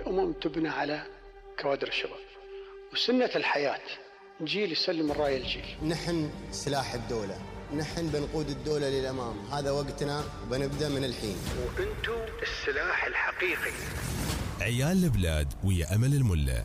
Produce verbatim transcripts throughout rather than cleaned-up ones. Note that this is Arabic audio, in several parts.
الأمم تبنى على كوادر الشباب، وسنة الحياة جيل يسلم الراية الجيل. نحن سلاح الدولة، نحن بنقود الدولة للأمام، هذا وقتنا وبنبدأ من الحين. وأنتم السلاح الحقيقي. عيال البلاد ويا أمل الملا.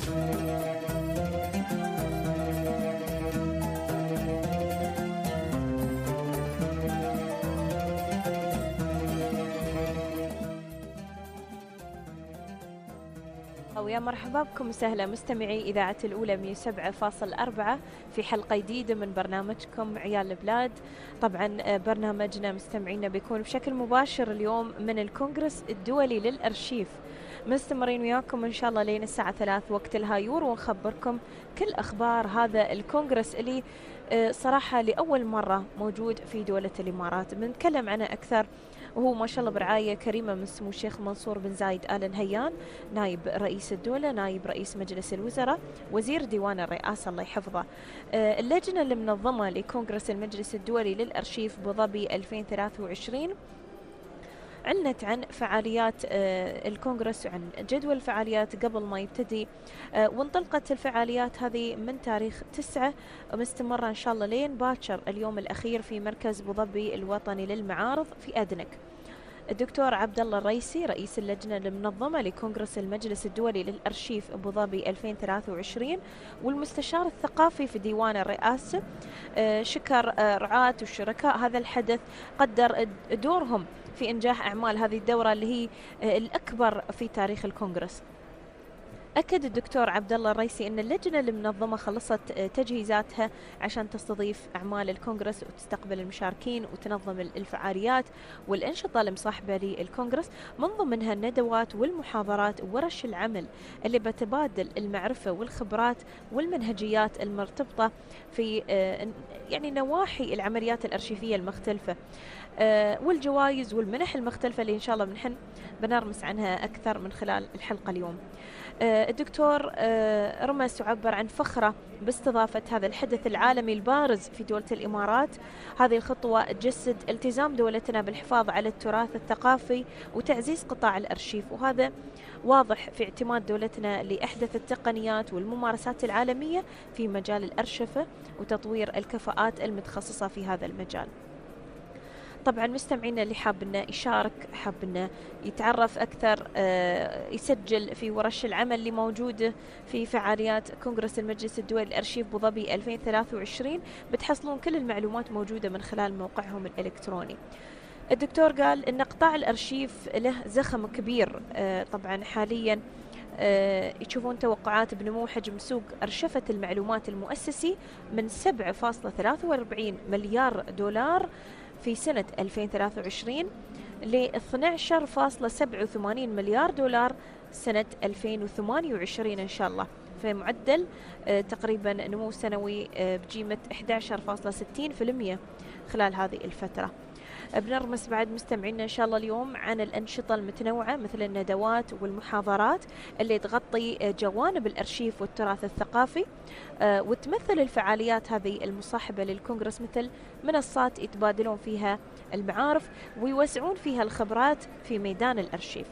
ويا مرحبا بكم سهلا مستمعي إذاعة الأولى مئة وسبعة فاصلة أربعة في حلقة جديدة من برنامجكم عيال البلاد. طبعا برنامجنا مستمعينا بيكون بشكل مباشر اليوم من الكونغرس الدولي للأرشيف، مستمرين وياكم إن شاء الله لين الساعة ثلاث وقت الهايور، ونخبركم كل أخبار هذا الكونغرس اللي صراحة لأول مرة موجود في دولة الإمارات. بنتكلم عنه أكثر، وهو ما شاء الله برعاية كريمة من سمو الشيخ منصور بن زايد آل نهيان، نائب رئيس الدولة، نائب رئيس مجلس الوزراء، وزير ديوان الرئاسة الله يحفظه. اللجنة المنظمة لكونغرس المجلس الدولي للأرشيف بوظبي ألفين وثلاثة وعشرين أعلنت عن فعاليات الكونغرس وعن جدول الفعاليات قبل ما يبتدي، وانطلقت الفعاليات هذه من تاريخ تسعة ومستمرة إن شاء الله لين باكر اليوم الأخير في مركز بوظبي الوطني للمعارض في أدنك. الدكتور عبد الله الريسي رئيس اللجنة المنظمة لكونغرس المجلس الدولي للأرشيف بوظبي ألفين وثلاثة وعشرين والمستشار الثقافي في ديوان الرئاسة شكر رعاة والشركاء هذا الحدث، قدر دورهم في إنجاح أعمال هذه الدورة اللي هي الأكبر في تاريخ الكونغرس. أكد الدكتور عبد الله الريسي أن اللجنة المنظمة خلصت تجهيزاتها عشان تستضيف أعمال الكونغرس وتستقبل المشاركين وتنظم الفعاليات والأنشطة المصاحبة للكونغرس، من ضمنها الندوات والمحاضرات وورش العمل اللي بتبادل المعرفة والخبرات والمنهجيات المرتبطة في يعني نواحي العمليات الأرشيفية المختلفة، والجوائز والمنح المختلفة اللي إن شاء الله بنحن بنرمس عنها أكثر من خلال الحلقة اليوم. الدكتور رمس وعبر عن فخره باستضافة هذا الحدث العالمي البارز في دولة الإمارات. هذه الخطوة تجسد التزام دولتنا بالحفاظ على التراث الثقافي وتعزيز قطاع الأرشيف، وهذا واضح في اعتماد دولتنا لأحدث التقنيات والممارسات العالمية في مجال الأرشفة وتطوير الكفاءات المتخصصة في هذا المجال. طبعا مستمعينا اللي حاب انه يشارك، حاب انه يتعرف اكثر، يسجل في ورش العمل اللي موجوده في فعاليات كونغرس المجلس الدولي للأرشيف بوظبي ألفين وثلاثة وعشرين، بتحصلون كل المعلومات موجوده من خلال موقعهم الالكتروني. الدكتور قال ان قطاع الأرشيف له زخم كبير، طبعا حاليا يشوفون توقعات بنمو حجم سوق أرشفة المعلومات المؤسسي من سبعة فاصلة ثلاثة وأربعين مليار دولار في سنة ألفين وثلاثة وعشرين ل اثني عشر فاصلة سبعة وثمانين مليار دولار سنة ألفين وثمانية وعشرين إن شاء الله، في معدل تقريبا نمو سنوي بقيمة أحد عشر فاصلة ستين بالمئة خلال هذه الفترة. بنرمس بعد مستمعينا إن شاء الله اليوم عن الأنشطة المتنوعة مثل الندوات والمحاضرات اللي تغطي جوانب الأرشيف والتراث الثقافي، وتمثل الفعاليات هذه المصاحبة للكونغرس مثل منصات يتبادلون فيها المعارف ويوسعون فيها الخبرات في ميدان الأرشيف.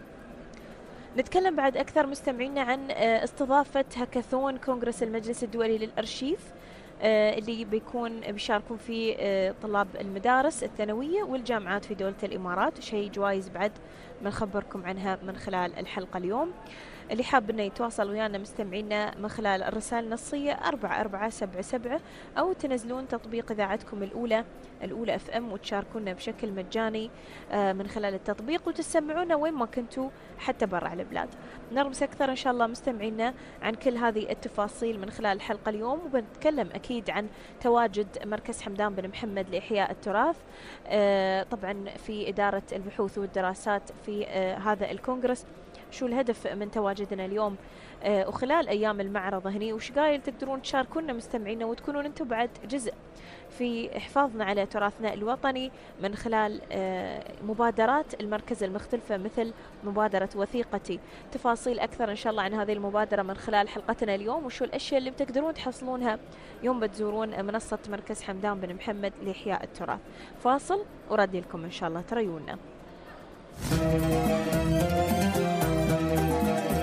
نتكلم بعد أكثر مستمعينا عن استضافة هاكاثون كونغرس المجلس الدولي للأرشيف اللي بيكون بيشاركون فيه طلاب المدارس الثانوية والجامعات في دولة الإمارات، وشيء جوائز بعد بنخبركم عنها من خلال الحلقة اليوم. اللي حاب انه يتواصل ويانا مستمعينا من خلال الرسائل النصية أربعة أربعة سبعة سبعة، أو تنزلون تطبيق إذاعتكم الأولى الأولى اف ام وتشاركونا بشكل مجاني من خلال التطبيق وتسمعونا وين ما كنتوا حتى برا البلاد. نرمس أكثر إن شاء الله مستمعينا عن كل هذه التفاصيل من خلال الحلقة اليوم، وبنتكلم أكيد عن تواجد مركز حمدان بن محمد لإحياء التراث طبعا في إدارة البحوث والدراسات في هذا الكونغرس. شو الهدف من تواجدنا اليوم آه وخلال أيام المعرض هني، وش قايل تقدرون تشاركونا مستمعينا وتكونون أنتم بعد جزء في حفاظنا على تراثنا الوطني من خلال آه مبادرات المركز المختلفة مثل مبادرة وثيقتي. تفاصيل أكثر إن شاء الله عن هذه المبادرة من خلال حلقتنا اليوم، وشو الأشياء اللي بتقدرون تحصلونها يوم بتزورون منصة مركز حمدان بن محمد لإحياء التراث. فاصل وردي لكم إن شاء الله، تريونا.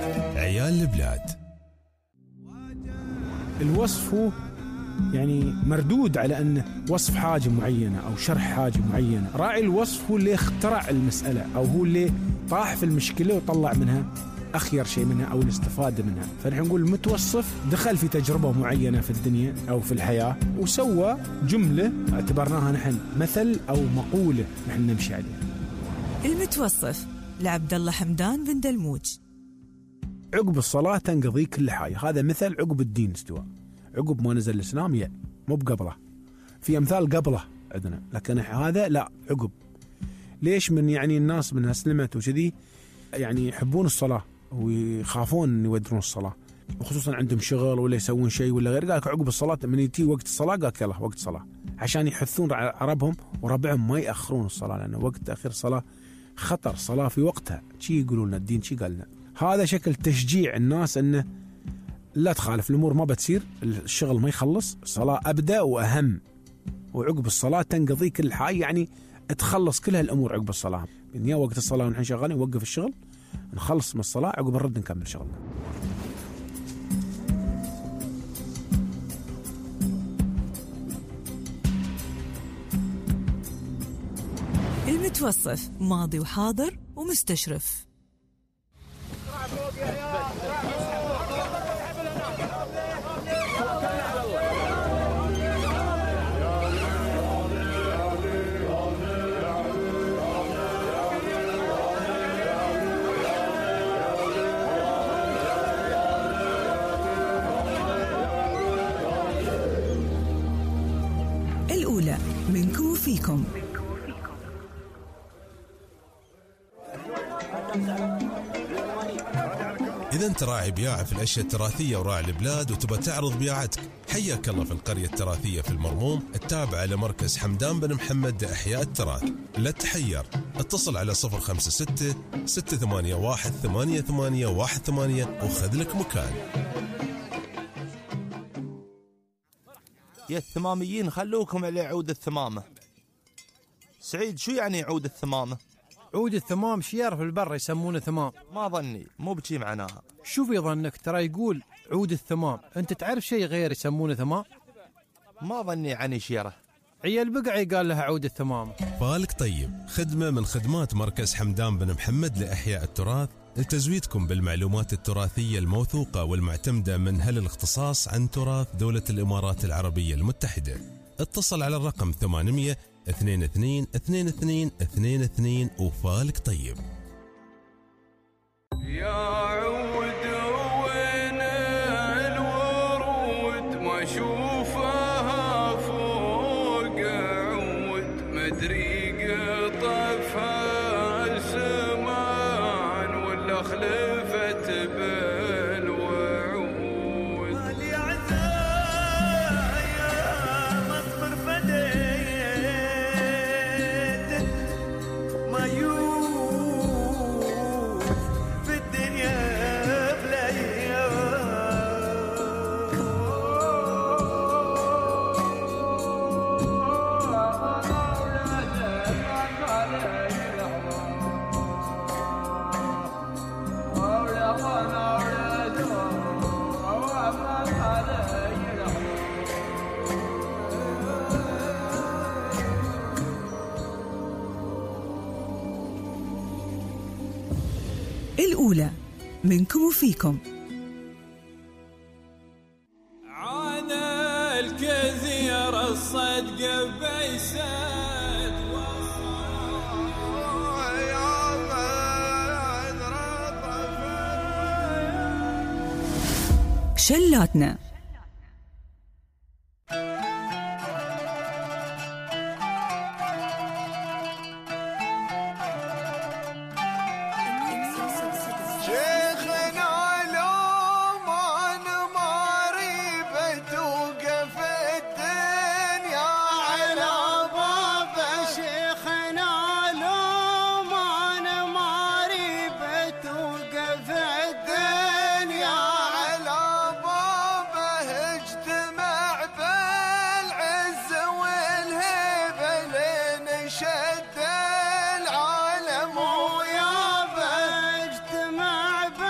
الوصف هو يعني مردود على أنه وصف حاجة معينة أو شرح حاجة معينة. راعي الوصف هو اللي اخترع المسألة أو هو اللي طاح في المشكلة وطلع منها أخير شيء منها أو الاستفادة منها. فنحن نقول المتوصف دخل في تجربة معينة في الدنيا أو في الحياة وسوى جملة اعتبرناها نحن مثل أو مقولة نحن نمشي عليها. المتوصف لعبد الله حمدان بن دلموج. عقب الصلاة تنقضي كل حاجة، هذا مثل عقب الدين استوى. عقب ما نزل الإسلام يا مو بقبله، في أمثال قبله عندنا، لكن هذا لا عقب. ليش؟ من يعني الناس من أسلمت وكذي يعني يحبون الصلاة ويخافون أن يودرون الصلاة، وخصوصا عندهم شغل ولا يسوون شيء ولا غير. قالك عقب الصلاة من يتي وقت الصلاة قالك يلا وقت صلاة، عشان يحثون عربهم وربعهم ما يأخرون الصلاة، لأنه وقت تأخير الصلاة خطر. صلاة في وقتها، شي يقولون لنا الدين شي قالنا. هذا شكل تشجيع الناس أنه لا تخالف، الأمور ما بتصير، الشغل ما يخلص، الصلاة أبدأ وأهم، وعقب الصلاة تنقضي كل حاجة، يعني تخلص كل هالأمور عقب الصلاة. يا وقت الصلاة ونحن شغالين نوقف الشغل نخلص من الصلاة، عقب الرد نكمل شغلنا. المتوصف ماضي وحاضر ومستشرف. الأولى منكم وفيكم. إذا أنت راعي بياعة في الأشياء التراثية وراعي البلاد وتبى تعرض بياعتك، حياك الله في القرية التراثية في المرموم التابعة لمركز حمدان بن محمد لإحياء التراث. لا تحير، اتصل على صفر خمسة ستة ستة ثمانية واحد ثمانية ثمانية واحد ثمانية وخذ لك مكان. يا الثماميين خلوكم على عود الثمامة. سعيد شو يعني عود الثمامة؟ عود الثمام شيار في البر يسمونه ثمام. ما ظني، مو بشي معناها. شو في ظنك؟ ترى يقول عود الثمام، انت تعرف شيء غير يسمونه ثمام؟ ما ظني عني شيره. عيال بقعي قال لها عود الثمام. فالك طيب، خدمة من خدمات مركز حمدان بن محمد لإحياء التراث لتزويدكم بالمعلومات التراثية الموثوقة والمعتمدة من هل الاختصاص عن تراث دولة الإمارات العربية المتحدة. اتصل على الرقم ثمانمية اثنين اثنين اثنين اثنين اثنين اثنين وفالك طيب. يا عود وين الورود ما اشوفها فوق عود، مدري قطفها الزمان ولا خلفت بالوعود. مالي عزاء يا مصبر فديت ما يوف في الدنيا بلايا. الأولى منكم وفيكم. عاد الكثير الصدق بيسد شلاتنا. شد العالم ويا بجتمع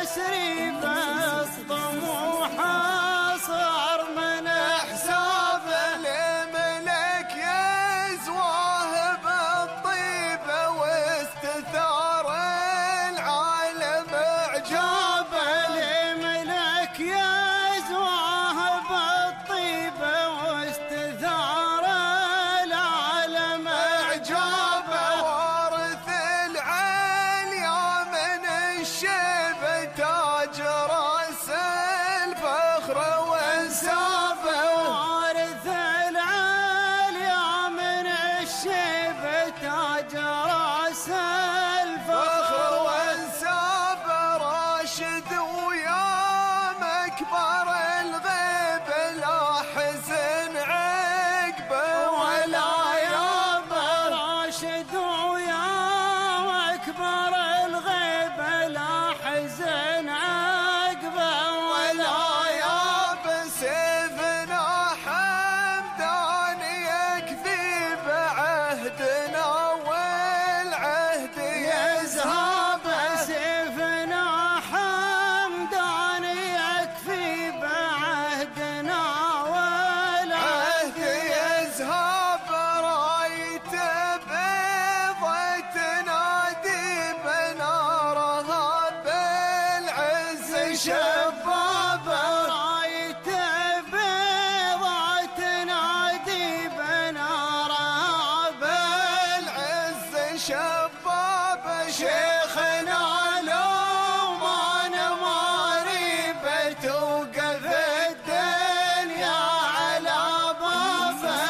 تسريب الطموح صار من حسابه الملك يزواه بالطيبة واستثار العالم إعجابه الملك يزواه بالطيبة واستثار العالم إعجابه وارث العليا من الشيبة تاج راس الفخر وانسابه وارث العليا من الشيبة تاج راس الفخر وانسابه راشد ويا مكبر الغيب لا حزن عقبه ولا يابه راشد ويا مكبر الغيب لا حزن عقبه ولا يابه سيفنا حمدان يكفي بعهدنا والعهد يزهابه سيفنا حمدان يكفي بعهدنا والعهد يزهابه رايت بيضة تنادي بنارها بالعز شبابه رايت بيضة تنادي بنارها بالعز شبابه شيخنا لو ما نماري بتوقف الدنيا على بابه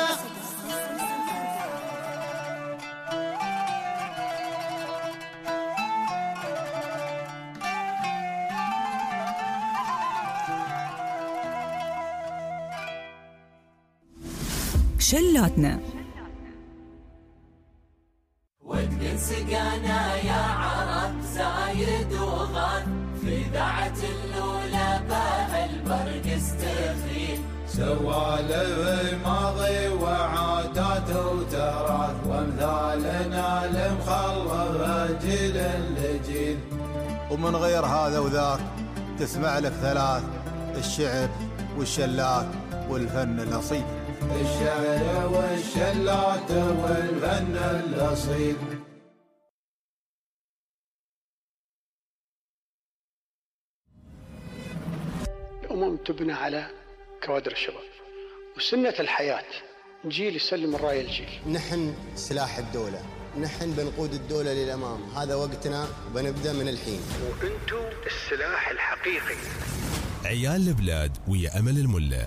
شلاتنا وقت سقانا يا عرب زايد وغاد في ذاعة اللولى باه البرق استفيد سوالف ماضي وعادات وتراث وامثالنا المخلف جيل لجيل ومن غير هذا وذاك تسمع لك ثلاث: الشعر والشلات والفن الأصيل. الشعر والشلات والفن الأصيل. الأمم تبنى على كوادر الشباب، وسنة الحياة جيل يسلم الراية الجيل. نحن سلاح الدولة، نحن بنقود الدولة للأمام، هذا وقتنا وبنبدأ من الحين. وأنتم السلاح الحقيقي. عيال البلاد ويا أمل الملا.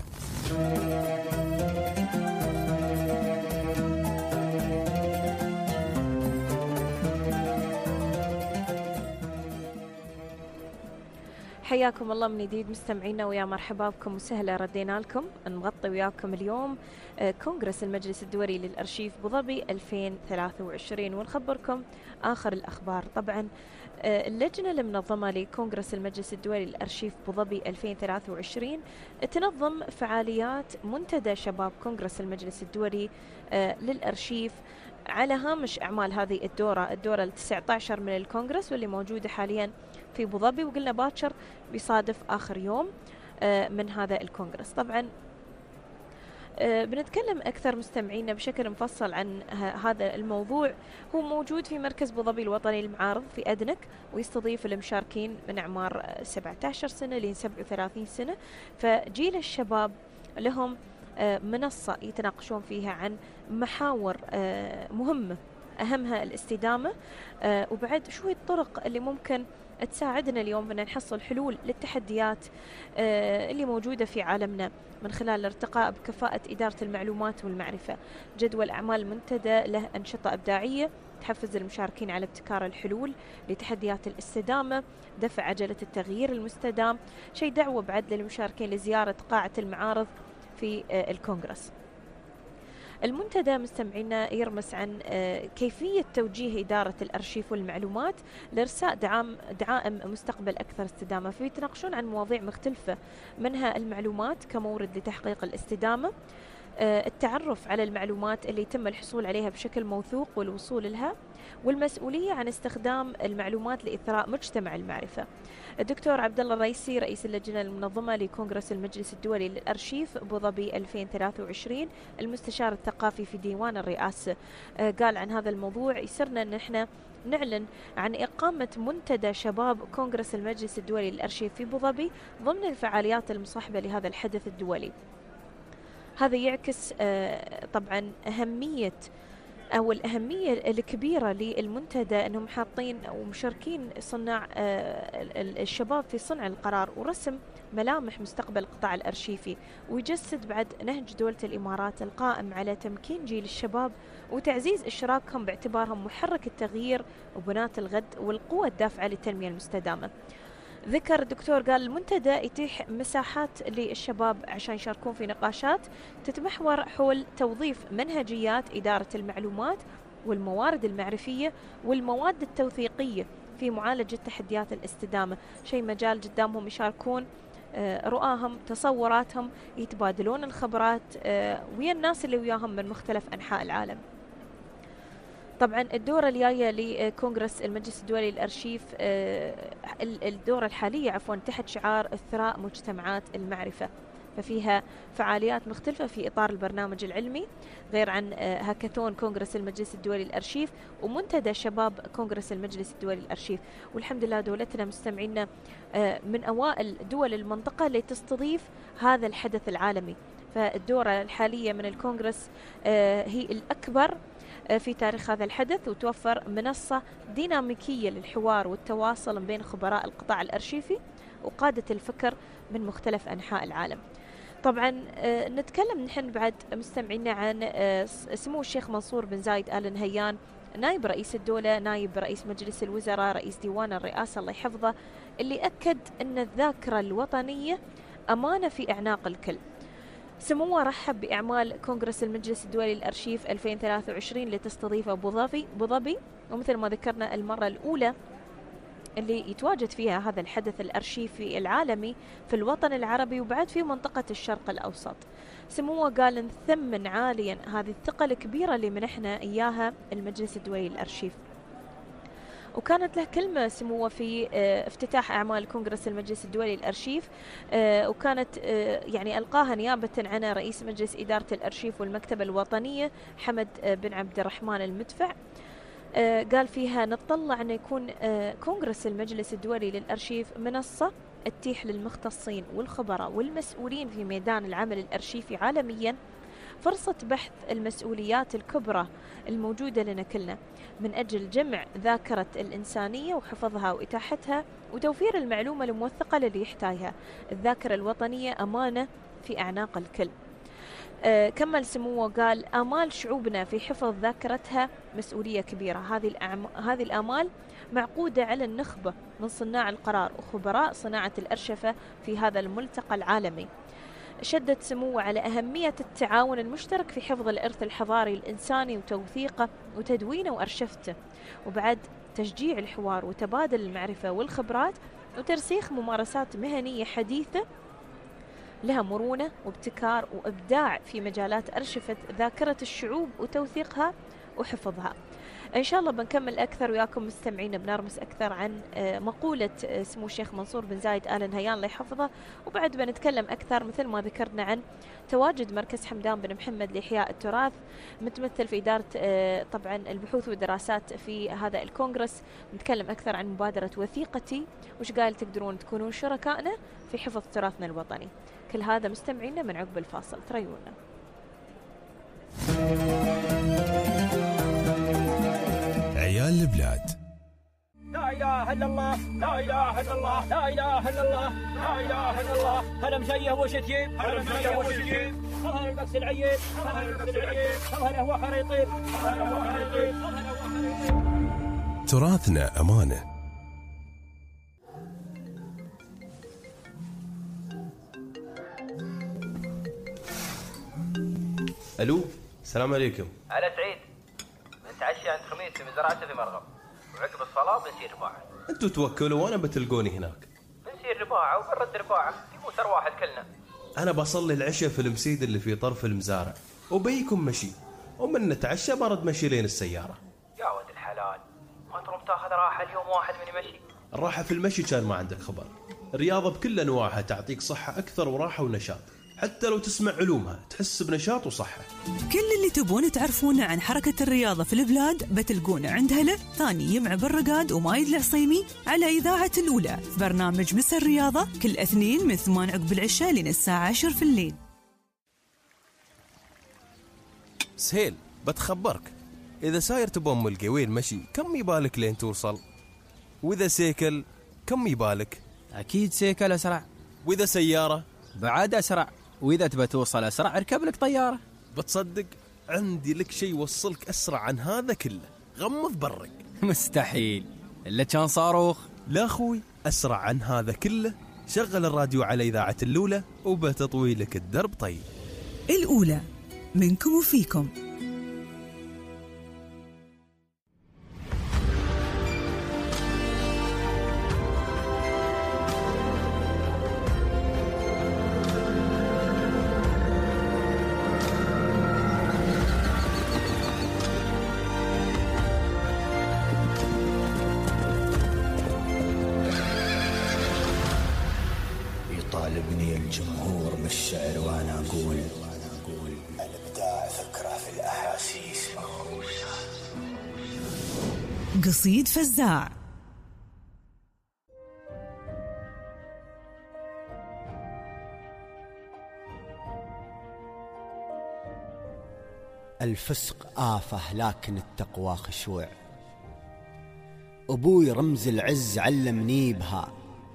حياكم الله من جديد مستمعينا، ويا مرحبا بكم وسهلا. ردينا لكم نغطي وياكم اليوم كونغرس المجلس الدولي للأرشيف بوظبي ألفين وثلاثة وعشرين، ونخبركم آخر الأخبار. طبعا اللجنة المنظمة لكونغرس المجلس الدولي للأرشيف بوظبي ألفين وثلاثة وعشرين تنظم فعاليات منتدى شباب كونغرس المجلس الدولي للأرشيف على هامش أعمال هذه الدورة، الدورة التسعة عشر من الكونغرس، واللي موجودة حاليا في بوظبي، وقلنا باكر بيصادف آخر يوم من هذا الكونغرس. طبعا بنتكلم أكثر مستمعينا بشكل مفصل عن هذا الموضوع. هو موجود في مركز بوظبي الوطني للمعارض في أدنك، ويستضيف المشاركين من أعمار سبعة عشر سنة لين سبعة وثلاثين سنة. فجيل الشباب لهم منصة يتناقشون فيها عن محاور مهمة، أهمها الاستدامة، وبعد شو الطرق اللي ممكن تساعدنا اليوم أن نحصل حلول للتحديات اللي موجودة في عالمنا من خلال الارتقاء بكفاءة إدارة المعلومات والمعرفة. جدول أعمال المنتدى له أنشطة إبداعية تحفز المشاركين على ابتكار الحلول لتحديات الاستدامة، دفع عجلة التغيير المستدام، شيء دعوة بعد للمشاركين لزيارة قاعة المعارض في الكونغرس. المنتدى مستمعينا يرمس عن كيفية توجيه إدارة الأرشيف والمعلومات لإرساء دعام دعائم مستقبل أكثر استدامة، فيتناقشون عن مواضيع مختلفة منها المعلومات كمورد لتحقيق الاستدامة، التعرف على المعلومات اللي يتم الحصول عليها بشكل موثوق والوصول لها، والمسؤولية عن استخدام المعلومات لإثراء مجتمع المعرفة. الدكتور عبد الله الرئيسي رئيس اللجنة المنظمة لكونغرس المجلس الدولي للأرشيف أبو ظبي ألفين وثلاثة وعشرين، المستشار الثقافي في ديوان الرئاسة، قال عن هذا الموضوع: يسرنا أن احنا نعلن عن إقامة منتدى شباب كونغرس المجلس الدولي للأرشيف في أبو ظبي ضمن الفعاليات المصاحبة لهذا الحدث الدولي. هذا يعكس طبعا أهمية أو الأهمية الكبيرة للمنتدى، أنهم حاطين أو مشاركين صناع الشباب في صنع القرار ورسم ملامح مستقبل القطاع الأرشيفي، ويجسد بعد نهج دولة الإمارات القائم على تمكين جيل الشباب وتعزيز إشراكهم باعتبارهم محرك التغيير وبناة الغد والقوة الدافعة للتنمية المستدامة. ذكر الدكتور قال المنتدى يتيح مساحات للشباب عشان يشاركون في نقاشات تتمحور حول توظيف منهجيات إدارة المعلومات والموارد المعرفية والمواد التوثيقية في معالجة تحديات الاستدامة، شيء مجال قدامهم يشاركون رؤاهم، تصوراتهم، يتبادلون الخبرات ويا الناس اللي وياهم من مختلف أنحاء العالم. طبعا الدورة الجاية لكونغرس المجلس الدولي للأرشيف، الدورة الحالية عفوا، تحت شعار إثراء مجتمعات المعرفة، ففيها فعاليات مختلفة في إطار البرنامج العلمي، غير عن هاكاثون كونغرس المجلس الدولي للأرشيف ومنتدى شباب كونغرس المجلس الدولي للأرشيف. والحمد لله دولتنا مستمعينا من أوائل دول المنطقة اللي تستضيف هذا الحدث العالمي، فالدورة الحالية من الكونغرس هي الأكبر في تاريخ هذا الحدث، وتوفر منصة ديناميكية للحوار والتواصل بين خبراء القطاع الأرشيفي وقادة الفكر من مختلف أنحاء العالم. طبعا نتكلم نحن بعد مستمعينا عن سمو الشيخ منصور بن زايد آل نهيان، نائب رئيس الدولة، نائب رئيس مجلس الوزراء، رئيس ديوان الرئاسة الله يحفظه، اللي أكد أن الذاكرة الوطنية أمانة في أعناق الكل. سموه رحب بأعمال كونغرس المجلس الدولي للأرشيف ألفين وثلاثة وعشرين اللي تستضيف أبو ظبي أبو ظبي ومثل ما ذكرنا المرة الأولى اللي يتواجد فيها هذا الحدث الأرشيفي العالمي في الوطن العربي وبعد في منطقة الشرق الأوسط. سموه قال نثمن عاليا هذه الثقة الكبيرة اللي منحنا إياها المجلس الدولي للأرشيف. وكانت له كلمة سموه في افتتاح أعمال كونغرس المجلس الدولي للأرشيف، وكانت يعني ألقاها نيابة عن رئيس مجلس إدارة الأرشيف والمكتبة الوطنية حمد بن عبد الرحمن المدفع. قال فيها نتطلع أن يكون كونغرس المجلس الدولي للأرشيف منصة تتيح للمختصين والخبراء والمسؤولين في ميدان العمل الأرشيفي عالميا فرصة بحث المسؤوليات الكبرى الموجودة لنا كلنا من أجل جمع ذاكرة الإنسانية وحفظها وإتاحتها وتوفير المعلومة الموثقة للي يحتاجها. الذاكرة الوطنية أمانة في أعناق الكل. آه كمل سموه قال آمال شعوبنا في حفظ ذاكرتها مسؤولية كبيرة. هذه الأعم... هذه الآمال معقودة على النخبة من صناع القرار وخبراء صناعة الأرشفة في هذا الملتقى العالمي. شدد سموه على أهمية التعاون المشترك في حفظ الإرث الحضاري الإنساني وتوثيقه وتدوينه وأرشفته، وبعد تشجيع الحوار وتبادل المعرفة والخبرات وترسيخ ممارسات مهنية حديثة لها مرونة وابتكار وإبداع في مجالات أرشفة ذاكرة الشعوب وتوثيقها وحفظها. إن شاء الله بنكمل أكثر وياكم مستمعين، بنرمس أكثر عن مقولة سمو الشيخ منصور بن زايد آل نهيان الله يحفظه، وبعد بنتكلم أكثر مثل ما ذكرنا عن تواجد مركز حمدان بن محمد لإحياء التراث متمثل في إدارة طبعا البحوث والدراسات في هذا الكونغرس. نتكلم أكثر عن مبادرة وثيقتي، وش قال تقدرون تكونون شركائنا في حفظ تراثنا الوطني. كل هذا مستمعينا من عقب الفاصل، تريونا. عيال البلاد. لا إله إلا الله، لا إله إلا الله، لا إله إلا الله، لا إله إلا الله. هلا مشيه وشتيب، هلا مشيه وشتيب. هلا البكس العيب، هلا البكس العيب. هلا هو خريطيب، هلا هو خريطيب، هلا هو خريطيب. تراثنا أمانة. ألو، السلام عليكم. على سعيد، نتعشى عند خميس في مزرعته في مرغم، وعقب الصلاة بنسير رباعة. أنتوا توكلوا وأنا بتلقوني هناك. بنسير رباعة وبنرد رباعة، يبو سر واحد كلنا. أنا بصلي العشاء في المسيد اللي في طرف المزارع، وبيكم مشي، ومن نتعشى برد مشي لين السيارة. يا ولد الحلال، ما تروم تاخذ راحة اليوم واحد من يمشي؟ الراحة في المشي كان ما عندك خبر. الرياضة بكل أنواعها تعطيك صحة أكثر وراحة ونشاط، حتى لو تسمع علومها تحس بنشاط وصحة. كل اللي تبون تعرفونه عن حركة الرياضة في البلاد بتلقونه عند هلا ثاني يمع بالرقاد ومايد العصيمي على إذاعة الأولى في برنامج مس الرياضة كل اثنين من ثمان عقب العشاء لين الساعة عشر في الليل. سهيل بتخبرك، إذا ساير تبون ملقي وين مشي كم يبالك لين توصل؟ وإذا سيكل كم يبالك؟ أكيد سيكل أسرع. وإذا سيارة؟ بعد أسرع. وإذا تبى توصل أسرع اركب لك طيارة. بتصدق عندي لك شيء يوصلك أسرع عن هذا كله، غمض برك. مستحيل إلا كان صاروخ. لا أخوي، أسرع عن هذا كله. شغل الراديو على إذاعة الأولى وبتطويلك الدرب طيب. الأولى منكم وفيكم. يطالبني الجمهور بالشعر وانا اقول الابداع فكره في الاحاسيس مغروسه. قصيد فزاع. الفسق آفة لكن التقوى خشوع. أبوي رمز العز علمني بها،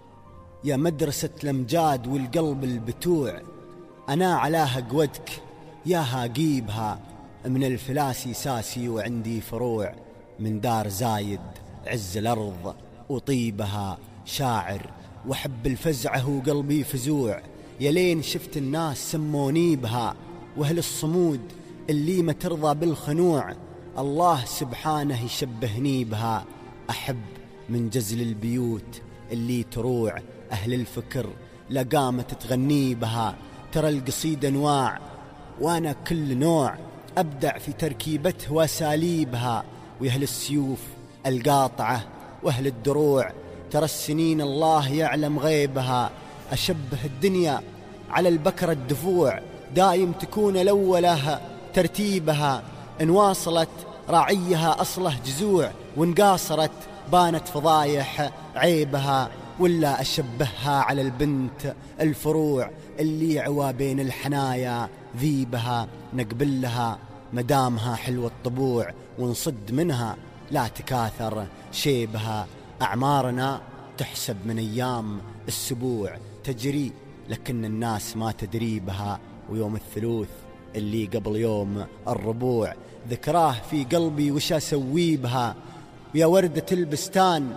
يا مدرسة الأمجاد والقلب البتوع. أنا علاها قودك ياها قيبها، من الفلاسي ساسي وعندي فروع. من دار زايد عز الأرض وطيبها، شاعر وحب الفزعة وقلبي فزوع. يلين شفت الناس سموني بها، وأهل الصمود اللي ما ترضى بالخنوع. الله سبحانه يشبهني بها، أحب من جزل البيوت اللي تروع. أهل الفكر لقامت تغني بها، ترى القصيد أنواع وأنا كل نوع. أبدع في تركيبته وأساليبها، وأهل السيوف القاطعة وأهل الدروع. ترى السنين الله يعلم غيبها، أشبه الدنيا على البكرة الدفوع. دايم تكون الأولها ترتيبها، إن واصلت راعيها أصله جزوع، وإن قاصرت بانت فضايح عيبها. ولا أشبهها على البنت الفروع اللي عوا بين الحنايا ذيبها. نقبل لها مدامها حلو الطبوع، ونصد منها لا تكاثر شيبها. أعمارنا تحسب من أيام السبوع، تجري لكن الناس ما تدري بها. ويوم الثلوث اللي قبل يوم الربوع، ذكراه في قلبي وش أسوي بها. يا وردة البستان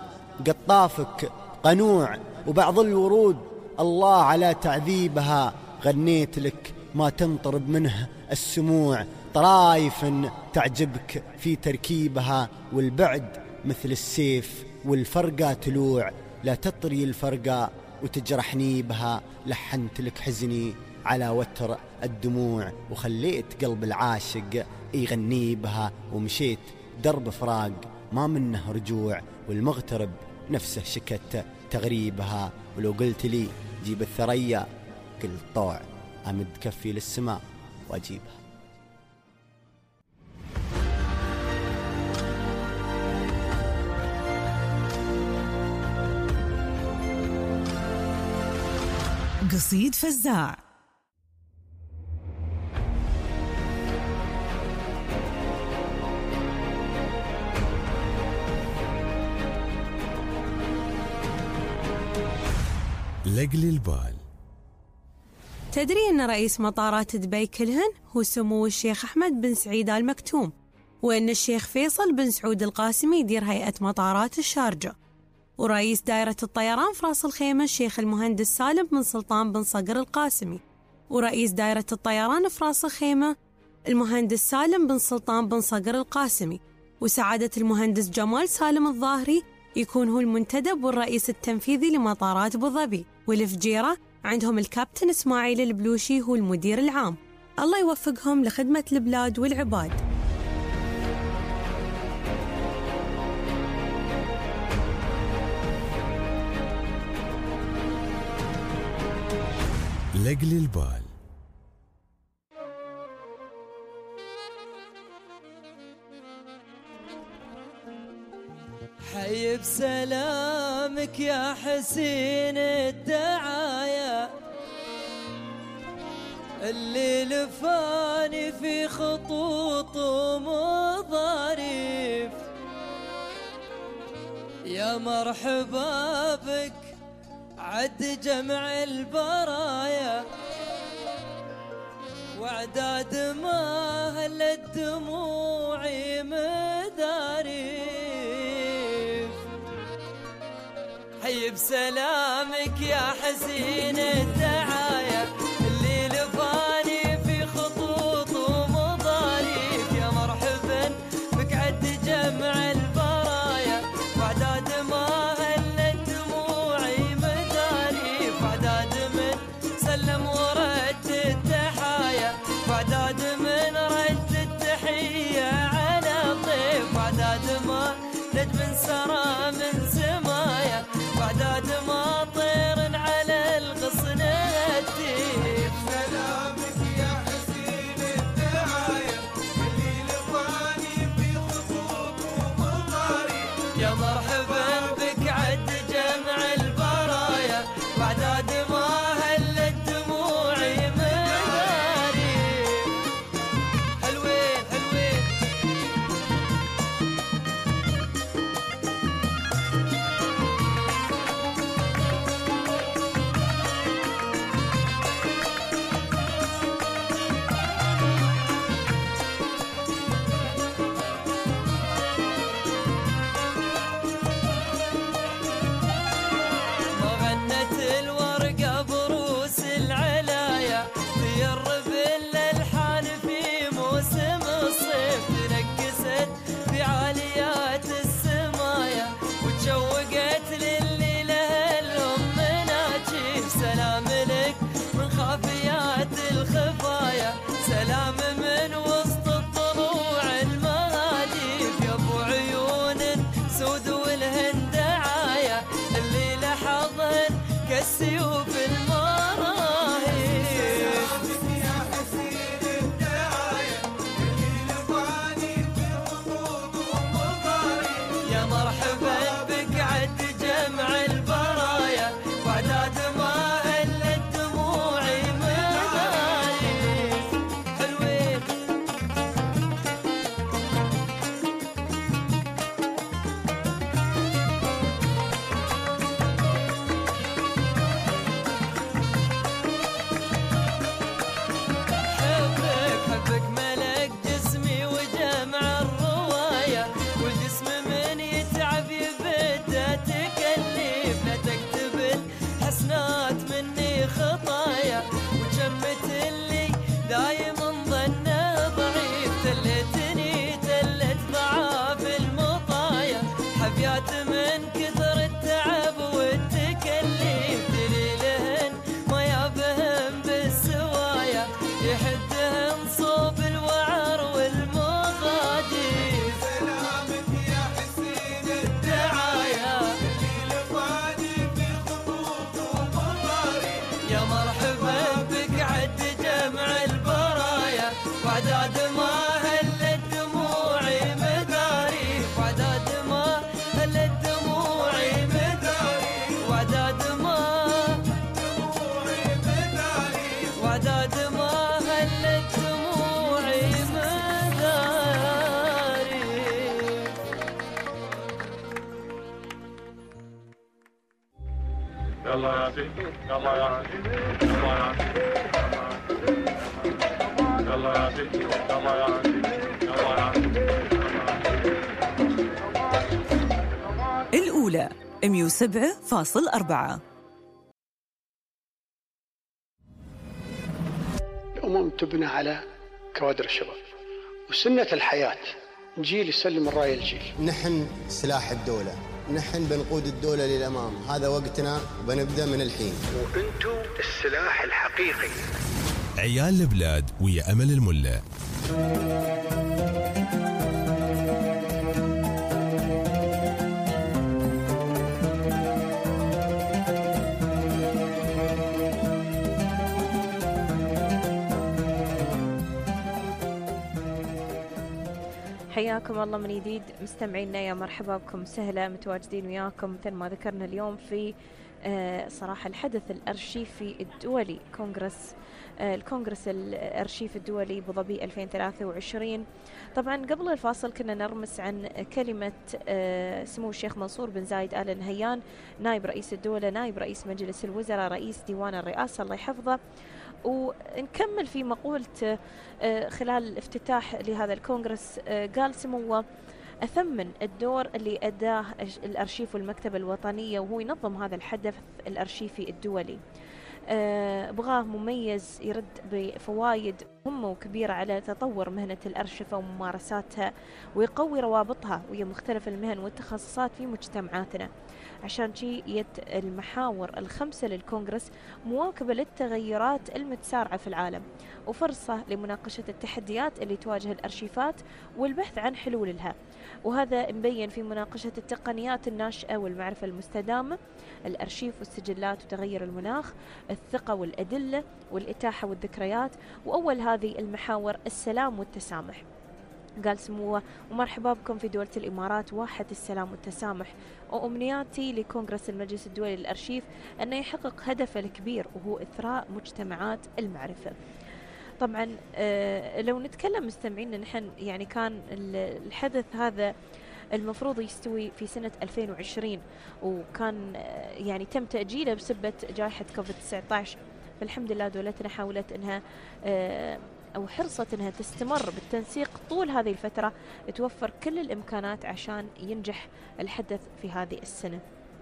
قطافك قنوع، وبعض الورود الله على تعذيبها. غنيت لك ما تنطرب منه السموع، طرايف تعجبك في تركيبها. والبعد مثل السيف والفرقة تلوع، لا تطري الفرقة وتجرحني بها. لحنت لك حزني على وتر الدموع، وخليت قلب العاشق يغني بها. ومشيت درب فراق ما منه رجوع، والمغترب نفسه شكت تغريبها. ولو قلت لي جيب الثريا قلت طوع، أمد كفي للسماء وأجيبها. قصيد فزاع. لقلي البال. تدري أن رئيس مطارات دبي كلهن هو سمو الشيخ أحمد بن سعيد آل مكتوم، وأن الشيخ فيصل بن سعود القاسمي يدير هيئة مطارات الشارجة، ورئيس دائرة الطيران في راس الخيمة الشيخ المهندس سالم بن سلطان بن صقر القاسمي، ورئيس دائرة الطيران في راس الخيمة المهندس سالم بن سلطان بن صقر القاسمي، وسعادة المهندس جمال سالم الظاهري يكون هو المنتدب والرئيس التنفيذي لمطارات أبو ظبي، والفجيرة عندهم الكابتن إسماعيل البلوشي هو المدير العام. الله يوفقهم لخدمة البلاد والعباد. لقلي البال. حي بسلامك يا حسين الدعايا، اللي لفاني في خطوط ومضاريف، يا مرحبا بك عد جمع البرايا، وعداد ما هلت دموعي مداريف. حي بسلامك يا حسين الدعايا، اللي لفاني في خطوط ومضاريف، يا مرحبا بك عد جمع البرايا، وعداد ما هلت دموعي مداريف، وعداد من سلم ورد التحايا، وعداد من رد التحية على ضيف، وعداد ما نجم سرى من سمايا، وعداد ما طير على الغصن التيف. سلامك يا حسين الدعايا، اللي لفاني في خطوط ومضاريف، يا مرحبا بك عد جمع البرايا، وعداد ما هلت دموعي مداريف. حلوين حلوين غنت الورقة بروس العلايا، تيرب الألحان في موسم الصيف، تنكست في عاليات السمايا، وتشوقت للي لها الأم مناجيف. سلام لك من خافيات الخفايا، سلام من وسط الضلوع المهاديف، يا ابو عيون سود والهند عايا، اللي لحظن كالسيوف المراهيف. سلامك يا حسين الدعايا، اللي لفاني في خطوط ومضاريف، يا مرحبا بك عد جمع البرايا، وعداد ما هلت دموعي مداريف. حلوين حبك حبك ملك جسمي وجمع الرواية، والجسم من يتعب يبدا تكلف، لا تكتب الحسنات مني خطايا، وجمت اللي دايما ظنه ضعيف، تلتني تلت ضعاف المطايا، حبيات من كثر التعب والتكليف، دليلهن ما يابهم بالسوايا، يحدهن صوب الوعر والمغادير. سلامك يا حسين الدعايا، اللي لفاني في خطوط ومضاريف، يا مرحبا بك عد جمع البرايا، وعداد ما هلت دموعي مداريف، وعداد ما هلت دموعي مداريف، وعداد ما دموعي مداريف، وعداد ما هلت دموعي مداريف. يلا يا عزيز يلا يا عزيز يلا يا عزيز يلا يا عزيز يلا يا عزيز يلا يا عزيز. الأولى مية وسبعة فاصل أربعة. الأمم تبنى على كوادر الشباب، وسنة الحياة جيل يسلم الراية الجيل. نحن سلاح الدولة، نحن بنقود الدولة للأمام، هذا وقتنا وبنبدأ من الحين. وأنتم السلاح الحقيقي. عيال البلاد ويا أمل الملا. حياكم الله من جديد مستمعينا، يا مرحبا بكم، سهلا متواجدين وياكم مثل ما ذكرنا اليوم في آه صراحة الحدث الأرشيفي الدولي، كونغرس آه الكونغرس الأرشيفي الدولي أبو ظبي ألفين وثلاثة وعشرين. طبعا قبل الفاصل كنا نرمس عن كلمة آه سمو الشيخ منصور بن زايد آل نهيان، نائب رئيس الدولة، نائب رئيس مجلس الوزراء، رئيس ديوان الرئاسة الله يحفظه. ونكمل في مقولة خلال الافتتاح لهذا الكونغرس، قال سموه: أثمن الدور اللي أداه الأرشيف والمكتبة الوطنية وهو ينظم هذا الحدث الأرشيفي الدولي. بغاه مميز يرد بفوائد مهمة وكبيرة على تطور مهنة الأرشفة وممارساتها، ويقوي روابطها ويا مختلف المهن والتخصصات في مجتمعاتنا. عشان شي يد المحاور الخمسة للكونغرس مواكبة للتغيرات المتسارعة في العالم، وفرصة لمناقشة التحديات اللي تواجه الأرشيفات والبحث عن حلول لها. وهذا مبين في مناقشة التقنيات الناشئة والمعرفة المستدامة، الأرشيف والسجلات وتغير المناخ، الثقة والأدلة والإتاحة والذكريات، وأول هذه المحاور السلام والتسامح. قال سموه: ومرحبا بكم في دولة الإمارات، واحد السلام والتسامح، وأمنياتي لكونغرس المجلس الدولي للأرشيف أنه يحقق هدفه الكبير وهو إثراء مجتمعات المعرفة. طبعا آه لو نتكلم مستمعين، نحن يعني كان الحدث هذا المفروض يستوي في سنة ألفين وعشرين، وكان آه يعني تم تأجيله بسبب جائحة كوفيد تسعة عشر. فالحمد لله دولتنا حاولت أنها آه أو حرصت أنها تستمر بالتنسيق طول هذه الفترة، توفر كل الإمكانات عشان ينجح الحدث في هذه السنة.